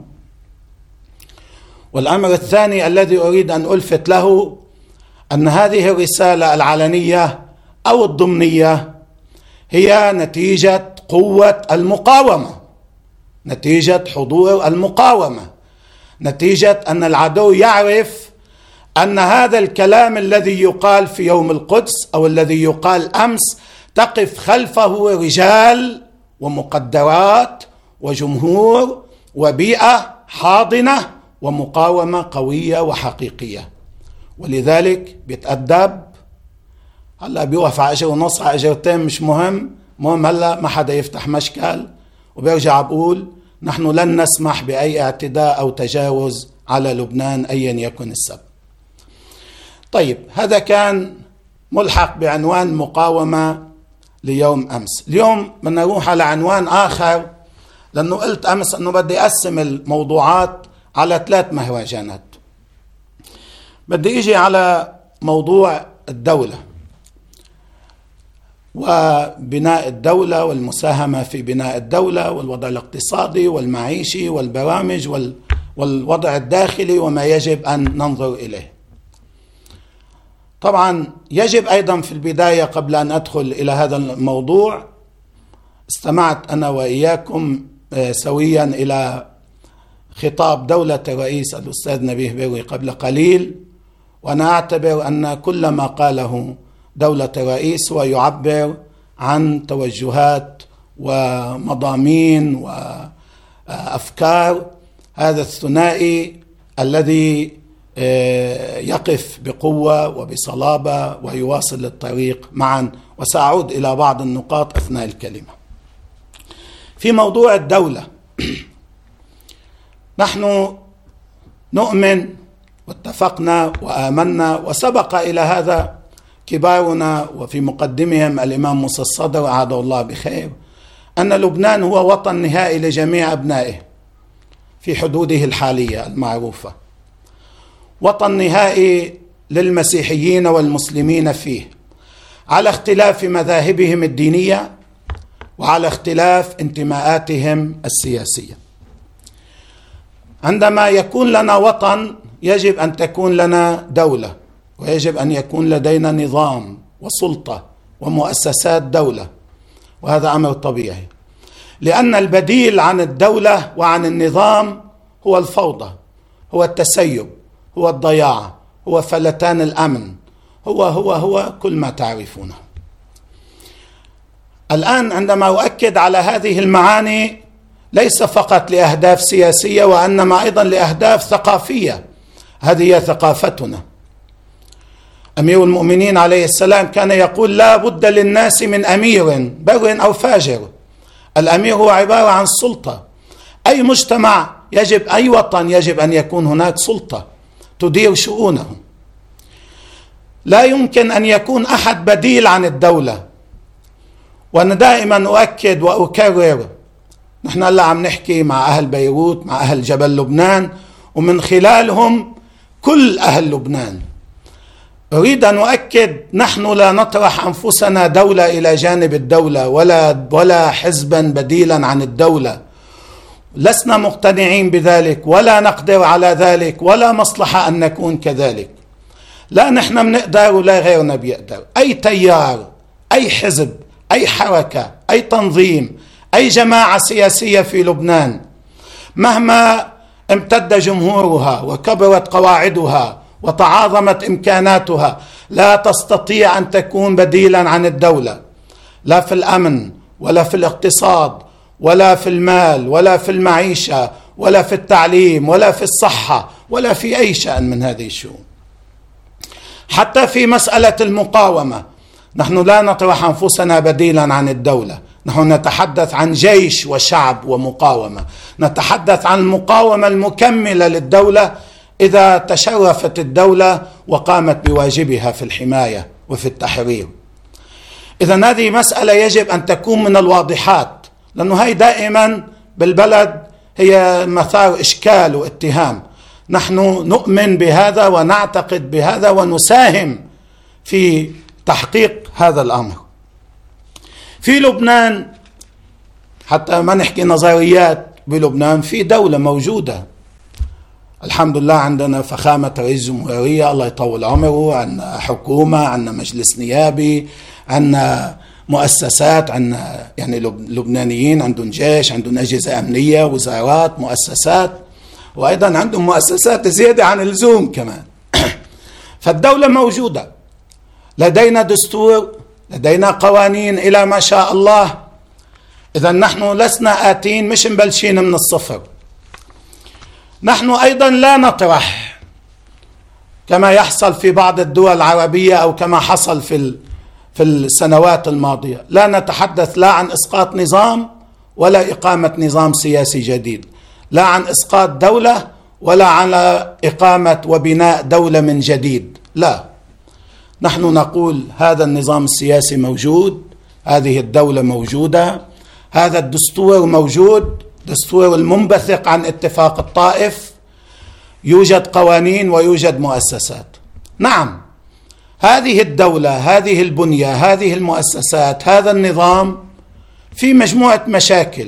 والأمر الثاني الذي أريد أن ألفت له أن هذه الرسالة العلنية أو الضمنية هي نتيجة قوة المقاومة، نتيجة حضور المقاومة، نتيجة أن العدو يعرف أن هذا الكلام الذي يقال في يوم القدس أو الذي يقال أمس تقف خلفه رجال ومقدرات وجمهور وبيئة حاضنة ومقاومة قوية وحقيقية. ولذلك بيتأدب، هلا بيوقف على أجر ونص على أجرتين مش مهم، مهم هلا ما حدا يفتح مشكل. وبرجع بقول نحن لن نسمح بأي اعتداء أو تجاوز على لبنان أيا يكن السبب. طيب، هذا كان ملحق بعنوان المقاومة ليوم أمس. اليوم بدنا نروح على عنوان آخر، لأنه قلت أمس أنه بدي أقسم الموضوعات على 3 مهرجانات. بدي إجي على موضوع الدولة وبناء الدولة والمساهمة في بناء الدولة والوضع الاقتصادي والمعيشي والبرامج والوضع الداخلي وما يجب أن ننظر إليه. طبعا يجب أيضا في البداية قبل أن أدخل إلى هذا الموضوع، استمعت أنا وإياكم سويا إلى خطاب دولة الرئيس الأستاذ نبيه بروي قبل قليل، وأنا أعتبر أن كل ما قاله دولة الرئيس ويعبر عن توجهات ومضامين وأفكار هذا الثنائي الذي يقف بقوة وبصلابة ويواصل الطريق معا. وسأعود إلى بعض النقاط أثناء الكلمة. في موضوع الدولة، نحن نؤمن واتفقنا وآمنا وسبق إلى هذا كبارنا وفي مقدمهم الإمام موسى الصدر أعاده الله بخير، أن لبنان هو وطن نهائي لجميع أبنائه في حدوده الحالية المعروفة، وطن نهائي للمسيحيين والمسلمين فيه على اختلاف مذاهبهم الدينية وعلى اختلاف انتماءاتهم السياسية. عندما يكون لنا وطن يجب أن تكون لنا دولة، ويجب أن يكون لدينا نظام وسلطة ومؤسسات دولة، وهذا أمر طبيعي، لأن البديل عن الدولة وعن النظام هو الفوضى، هو التسيب، هو الضياع، هو فلتان الأمن، هو كل ما تعرفونه. الآن عندما أؤكد على هذه المعاني ليس فقط لأهداف سياسية وإنما أيضا لأهداف ثقافية، هذه هي ثقافتنا. أمير المؤمنين عليه السلام كان يقول لا بد للناس من أمير بر أو فاجر. الأمير هو عبارة عن سلطة. أي مجتمع يجب، أي وطن يجب أن يكون هناك سلطة تدير شؤونه. لا يمكن أن يكون أحد بديل عن الدولة. وأنا دائما أؤكد وأكرر، نحن هلا عم نحكي مع أهل بيروت، مع أهل جبل لبنان، ومن خلالهم كل أهل لبنان. أريد أن أؤكد، نحن لا نطرح أنفسنا دولة إلى جانب الدولة ولا حزبا بديلا عن الدولة. لسنا مقتنعين بذلك ولا نقدر على ذلك ولا مصلحة أن نكون كذلك. لا نحن بنقدر ولا غيرنا بيقدر. أي تيار، أي حزب، أي حركة، أي تنظيم، أي جماعة سياسية في لبنان مهما امتد جمهورها وكبرت قواعدها وتعاظمت إمكاناتها لا تستطيع أن تكون بديلا عن الدولة، لا في الأمن ولا في الاقتصاد ولا في المال ولا في المعيشة ولا في التعليم ولا في الصحة ولا في أي شأن من هذه الشؤون. حتى في مسألة المقاومة نحن لا نطرح أنفسنا بديلا عن الدولة، نحن نتحدث عن جيش وشعب ومقاومة، نتحدث عن المقاومة المكملة للدولة إذا تشرفت الدولة وقامت بواجبها في الحماية وفي التحرير. إذن هذه مسألة يجب أن تكون من الواضحات، لأنه هي دائما بالبلد هي مثار إشكال واتهام. نحن نؤمن بهذا ونعتقد بهذا ونساهم في تحقيق هذا الأمر. في لبنان حتى ما نحكي نظريات، بلبنان في دولة موجودة الحمد لله، عندنا فخامة رئيس جمهورية الله يطول عمره، عندنا حكومة، عندنا مجلس نيابي، عندنا مؤسسات، عندنا يعني لبنانيين عندهم جيش، عندهم أجهزة أمنية، وزارات، مؤسسات، وأيضا عندهم مؤسسات زيادة عن اللزوم كمان. فالدولة موجودة، لدينا دستور، لدينا قوانين إلى ما شاء الله. إذا نحن لسنا آتين، مش مبلشين من الصفر. نحن أيضا لا نطرح كما يحصل في بعض الدول العربية أو كما حصل في السنوات الماضية، لا نتحدث لا عن إسقاط نظام ولا إقامة نظام سياسي جديد، لا عن إسقاط دولة ولا عن إقامة وبناء دولة من جديد، لا. نحن نقول هذا النظام السياسي موجود، هذه الدولة موجودة، هذا الدستور موجود، دستور المنبثق عن اتفاق الطائف، يوجد قوانين ويوجد مؤسسات. نعم، هذه الدولة، هذه البنية، هذه المؤسسات، هذا النظام في مجموعة مشاكل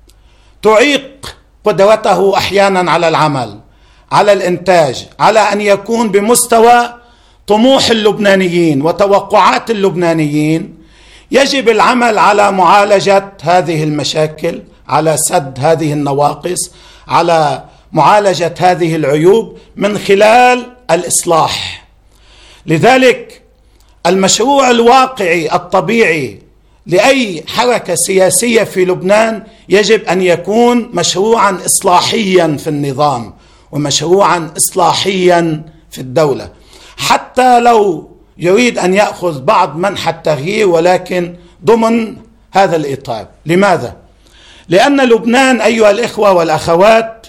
تعيق قدرته أحيانا على العمل، على الإنتاج، على أن يكون بمستوى طموح اللبنانيين وتوقعات اللبنانيين. يجب العمل على معالجة هذه المشاكل، على سد هذه النواقص، على معالجة هذه العيوب من خلال الإصلاح. لذلك المشروع الواقعي الطبيعي لأي حركة سياسية في لبنان يجب أن يكون مشروعا إصلاحيا في النظام ومشروعا إصلاحيا في الدولة، حتى لو يريد أن يأخذ بعض منحى التغيير ولكن ضمن هذا الإطار. لماذا؟ لأن لبنان أيها الإخوة والأخوات،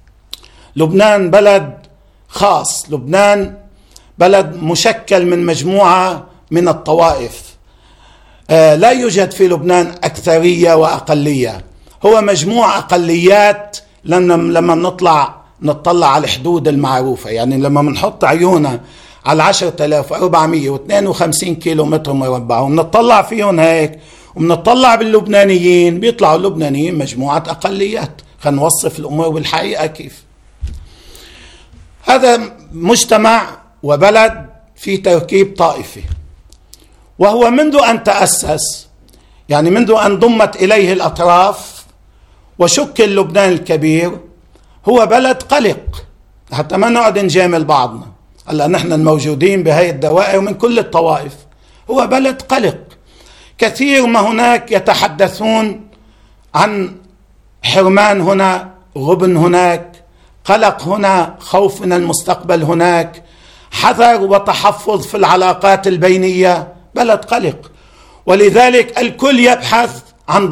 لبنان بلد خاص، لبنان بلد مشكل من مجموعة من الطوائف. لا يوجد في لبنان أكثرية وأقلية، هو مجموعة أقليات. لما نطلع على الحدود المعروفة، يعني لما نحط عيونا على 10,452 كيلومتر مربع ونطلع فيهم هيك ومنطلع باللبنانيين، بيطلعوا اللبنانيين مجموعة أقليات. خلينا نوصف الأمور بالحقيقة كيف. هذا مجتمع وبلد في تركيب طائفي، وهو منذ أن تأسس، يعني منذ أن ضمت إليه الأطراف وشكل لبنان الكبير، هو بلد قلق. حتى ما نقعد نجامل بعضنا، هلا نحن الموجودين بهاي الدوائر من كل الطوائف، هو بلد قلق. كثير ما هناك يتحدثون عن حرمان هنا، غبن هناك، قلق هنا، خوف من المستقبل هناك، حذر وتحفظ في العلاقات البينية، بلد قلق. ولذلك الكل يبحث عن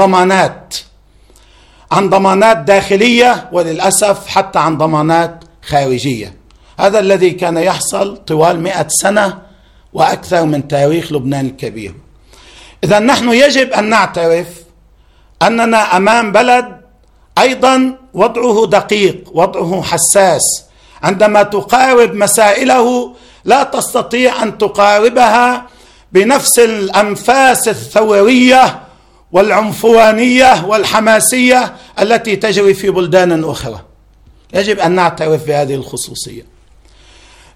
ضمانات داخلية، وللأسف حتى عن ضمانات خارجية. هذا الذي كان يحصل طوال 100 سنة وأكثر من تاريخ لبنان الكبير. إذا نحن يجب أن نعترف أننا أمام بلد أيضا وضعه دقيق، وضعه حساس. عندما تقارب مسائله لا تستطيع أن تقاربها بنفس الأنفاس الثورية والعنفوانية والحماسية التي تجري في بلدان أخرى. يجب أن نعترف بهذه الخصوصية.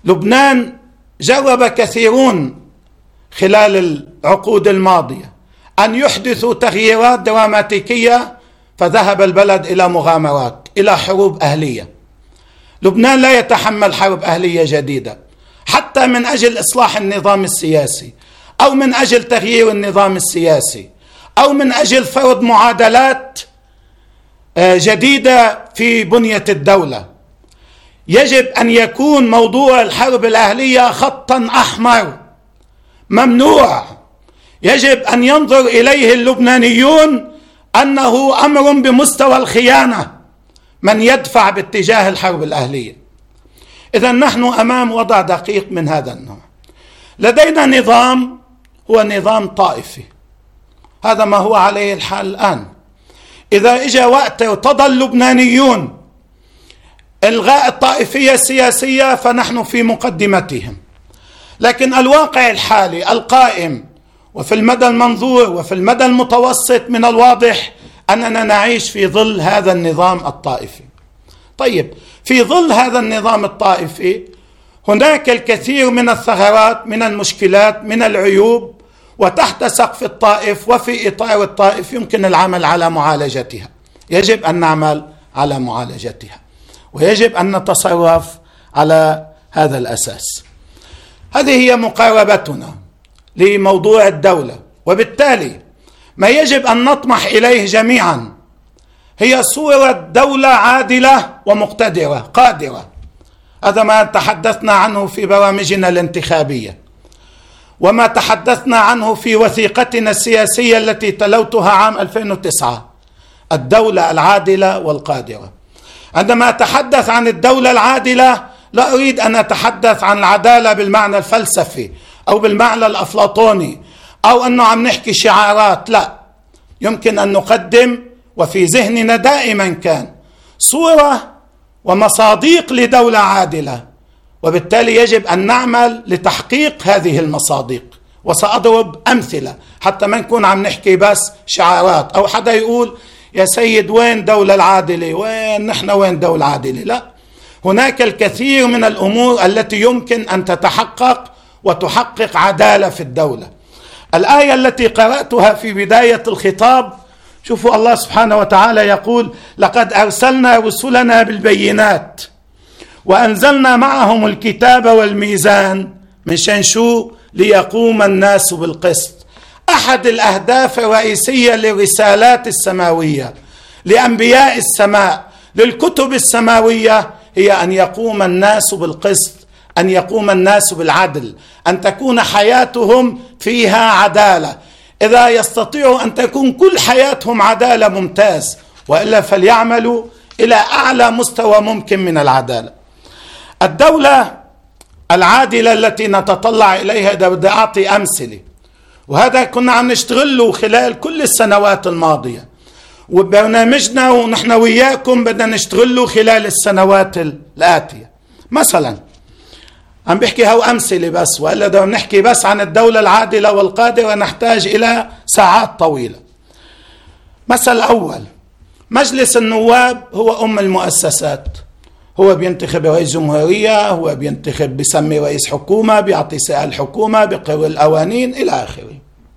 لبنان جرب كثيرون خلال العقود الماضية أن يحدثوا تغييرات دراماتيكية، فذهب البلد إلى مغامرات، إلى حروب أهلية. لبنان لا يتحمل حرب أهلية جديدة، حتى من أجل إصلاح النظام السياسي، أو من أجل تغيير النظام السياسي، أو من أجل فرض معادلات جديدة في بنية الدولة. يجب أن يكون موضوع الحرب الأهلية خطا أحمر ممنوع، يجب أن ينظر إليه اللبنانيون أنه أمر بمستوى الخيانة من يدفع باتجاه الحرب الأهلية. إذن نحن أمام وضع دقيق من هذا النوع. لدينا نظام هو نظام طائفي، هذا ما هو عليه الحال الآن. إذا إجا وقت وتضل اللبنانيون إلغاء الطائفية السياسية فنحن في مقدمتهم، لكن الواقع الحالي القائم وفي المدى المنظور وفي المدى المتوسط من الواضح أننا نعيش في ظل هذا النظام الطائفي. طيب، في ظل هذا النظام الطائفي هناك الكثير من الثغرات، من المشكلات، من العيوب، وتحت سقف الطائف وفي إطار الطائف يمكن العمل على معالجتها. يجب أن نعمل على معالجتها، ويجب أن نتصرف على هذا الأساس. هذه هي مقاربتنا لموضوع الدولة، وبالتالي ما يجب أن نطمح إليه جميعا هي صورة دولة عادلة ومقتدرة قادرة. هذا ما تحدثنا عنه في برامجنا الانتخابية، وما تحدثنا عنه في وثيقتنا السياسية التي تلوتها عام 2009، الدولة العادلة والقادرة. عندما أتحدث عن الدولة العادلة لا أريد أن أتحدث عن العدالة بالمعنى الفلسفي أو بالمعنى الأفلاطوني أو أنه عم نحكي شعارات، لا، يمكن أن نقدم وفي ذهننا دائما كان صورة ومصادق لدولة عادلة، وبالتالي يجب أن نعمل لتحقيق هذه المصادق. وسأضرب أمثلة حتى ما نكون عم نحكي بس شعارات، أو حدا يقول يا سيد وين دولة العادلة، وين نحن وين دولة عادلة. لا، هناك الكثير من الأمور التي يمكن أن تتحقق وتحقق عدالة في الدولة. الآية التي قرأتها في بداية الخطاب، شوفوا الله سبحانه وتعالى يقول لقد أرسلنا رسلنا بالبينات وأنزلنا معهم الكتاب والميزان مشان شو؟ ليقوم الناس بالقسط. أحد الأهداف الرئيسية للرسالات السماوية، لأنبياء السماء، للكتب السماوية، هي أن يقوم الناس بالقسط، أن يقوم الناس بالعدل، أن تكون حياتهم فيها عدالة. إذا يستطيعوا أن تكون كل حياتهم عدالة ممتاز، وإلا فليعملوا إلى أعلى مستوى ممكن من العدالة. الدولة العادلة التي نتطلع إليها، ده بدي أعطي أمثلة، وهذا كنا عم نشتغله خلال كل السنوات الماضية، وبرنامجنا ونحن وياكم بدنا نشتغله خلال السنوات الآتية. مثلا عم بحكي هاو أمثلة بس، وإلا بدنا نحكي بس عن الدولة العادلة والقادرة نحتاج إلى ساعات طويلة. مثل أول، مجلس النواب هو أم المؤسسات، هو بينتخب رئيس جمهورية، هو بينتخب بيسمي رئيس حكومة، بيعطي سؤال حكومة، بيقرر القوانين إلى آخره.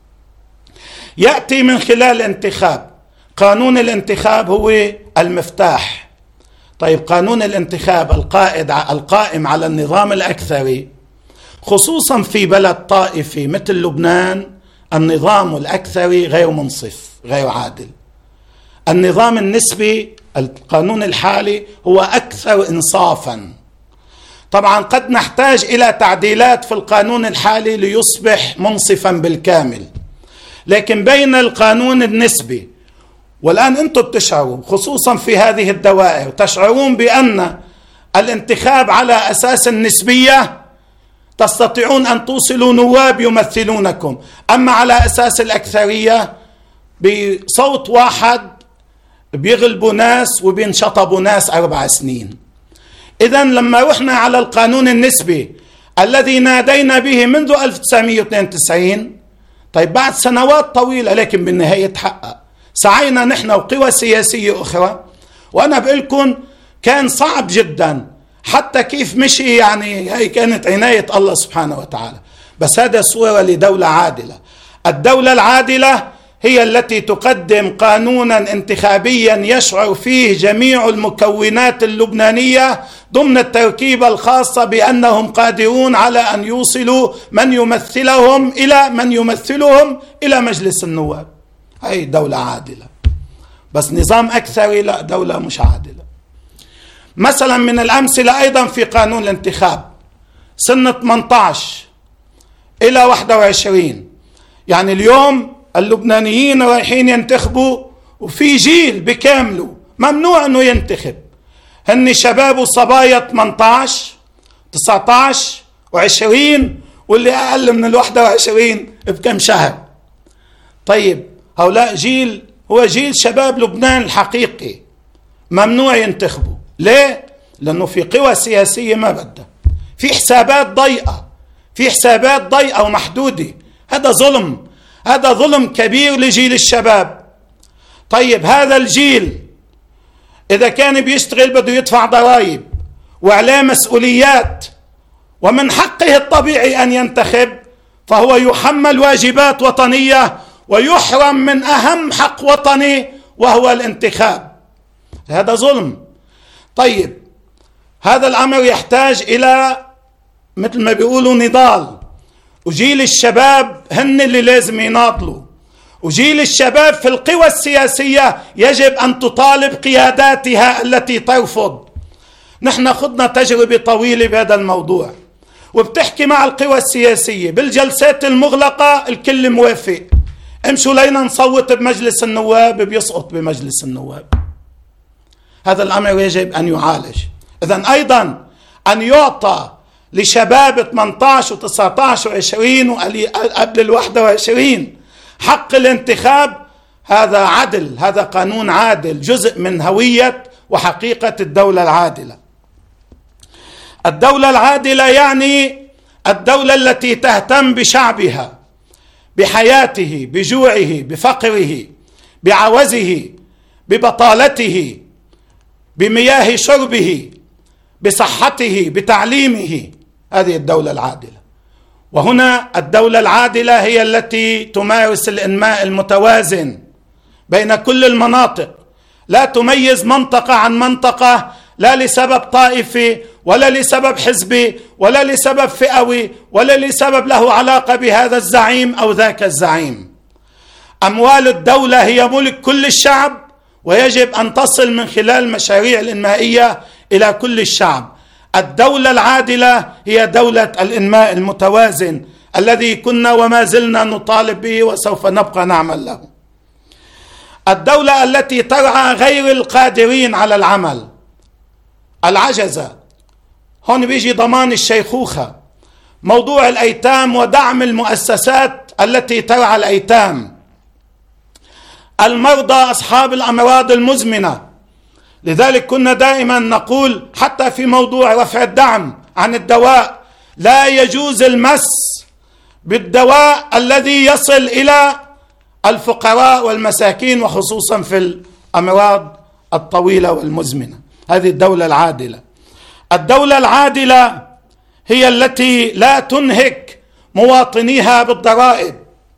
يأتي من خلال انتخاب، قانون الانتخاب هو المفتاح. طيب، قانون الانتخاب القائم على النظام الأكثري، خصوصا في بلد طائفي مثل لبنان، النظام الأكثري غير منصف، غير عادل. النظام النسبي، القانون الحالي، هو أكثر إنصافا. طبعا قد نحتاج إلى تعديلات في القانون الحالي ليصبح منصفا بالكامل، لكن بين القانون النسبي، والآن أنتم بتشعروا خصوصا في هذه الدوائر، تشعرون بأن الانتخاب على أساس النسبية تستطيعون أن توصلوا نواب يمثلونكم، أما على أساس الأكثرية بصوت واحد بيغلبوا ناس وبينشطبوا ناس 4 سنين. إذن لما رحنا على القانون النسبي الذي نادينا به منذ 1992، طيب بعد سنوات طويلة لكن بالنهاية تحقق، سعينا نحن وقوى سياسية أخرى، وأنا بقولكم كان صعب جدا حتى كيف مشي، يعني هي كانت عناية الله سبحانه وتعالى. بس هذا صورة لدولة عادلة. الدولة العادلة هي التي تقدم قانونا انتخابيا يشعر فيه جميع المكونات اللبنانية ضمن التركيبة الخاصة بأنهم قادرون على أن يوصلوا من يمثلهم إلى مجلس النواب. هي دولة عادلة. بس نظام أكثري لا، دولة مش عادلة. مثلا من الأمثلة أيضا في قانون الانتخاب سن 18 إلى 21، يعني اليوم اللبنانيين رايحين ينتخبوا وفي جيل بكامله ممنوع أنه ينتخب، هن شباب وصبايا 18 19 و20 واللي أقل من 21 بكم شهر. طيب هؤلاء جيل هو جيل شباب لبنان الحقيقي ممنوع ينتخبوا. ليه؟ لأنه في قوى سياسية ما بدها، في حسابات ضيقة ومحدودة. هذا ظلم كبير لجيل الشباب. طيب هذا الجيل إذا كان بيشتغل بده يدفع ضرائب وعليه مسؤوليات ومن حقه الطبيعي أن ينتخب، فهو يحمل واجبات وطنية ويحرم من أهم حق وطني وهو الانتخاب. هذا ظلم. طيب هذا الأمر يحتاج إلى مثل ما بيقولوا نضال، وجيل الشباب هن اللي لازم يناضلوا، وجيل الشباب في القوى السياسية يجب أن تطالب قياداتها التي ترفض. نحن خضنا تجربة طويلة بهذا الموضوع، وبتحكي مع القوى السياسية بالجلسات المغلقة الكل موافق، امشوا لينا نصوت بمجلس النواب، بيسقط بمجلس النواب. هذا الأمر يجب أن يعالج. إذن أيضا أن يعطى لشباب 18 و19 و20 وقبل 21 حق الانتخاب، هذا عدل، هذا قانون عادل، جزء من هوية وحقيقة الدولة العادلة. الدولة العادلة يعني الدولة التي تهتم بشعبها، بحياته، بجوعه، بفقره، بعوزه، ببطالته، بمياه شربه، بصحته، بتعليمه. هذه الدولة العادلة. وهنا الدولة العادلة هي التي تمارس الإنماء المتوازن بين كل المناطق، لا تميز منطقة عن منطقة، لا لسبب طائفي ولا لسبب حزبي ولا لسبب فئوي ولا لسبب له علاقة بهذا الزعيم أو ذاك الزعيم. أموال الدولة هي ملك كل الشعب، ويجب أن تصل من خلال المشاريع الإنمائية إلى كل الشعب. الدولة العادلة هي دولة الإنماء المتوازن الذي كنا وما زلنا نطالب به وسوف نبقى نعمل له. الدولة التي ترعى غير القادرين على العمل، العجزة. هون بيجي ضمان الشيخوخة، موضوع الأيتام ودعم المؤسسات التي ترعى الأيتام، المرضى أصحاب الأمراض المزمنة. لذلك كنا دائما نقول حتى في موضوع رفع الدعم عن الدواء، لا يجوز المس بالدواء الذي يصل إلى الفقراء والمساكين، وخصوصا في الأمراض الطويلة والمزمنة. هذه الدولة العادلة. الدولة العادلة هي التي لا تنهك مواطنيها بالضرائب.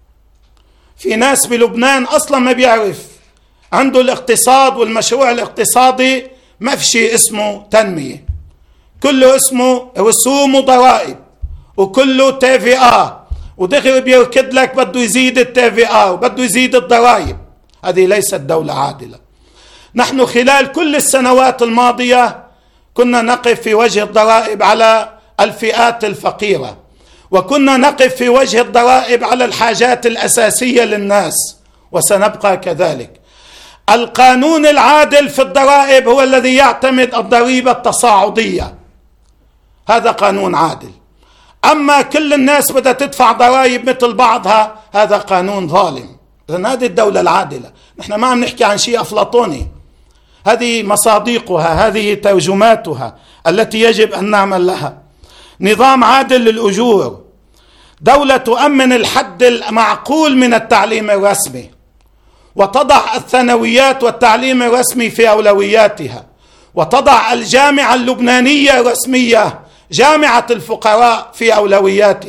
في ناس بلبنان أصلا ما بيعرف، عنده الاقتصاد والمشروع الاقتصادي ما في شيء اسمه تنمية، كله اسمه رسوم وضرائب، وكله TVA، ودغري بيركض لك بده يزيد الTVA وبده يزيد الضرائب. هذه ليست دولة عادلة. نحن خلال كل السنوات الماضية كنا نقف في وجه الضرائب على الفئات الفقيرة، وكنا نقف في وجه الضرائب على الحاجات الأساسية للناس، وسنبقى كذلك. القانون العادل في الضرائب هو الذي يعتمد الضريبة التصاعدية، هذا قانون عادل. أما كل الناس بدها تدفع ضرائب مثل بعضها، هذا قانون ظالم. إذن هذه الدولة العادلة. نحن ما عم نحكي عن شيء أفلاطوني، هذه مصادقها، هذه ترجماتها التي يجب أن نعمل لها. نظام عادل للأجور، دولة تؤمن الحد المعقول من التعليم الرسمي، وتضع الثانويات والتعليم الرسمي في أولوياتها، وتضع الجامعة اللبنانية الرسمية جامعة الفقراء في أولوياتها.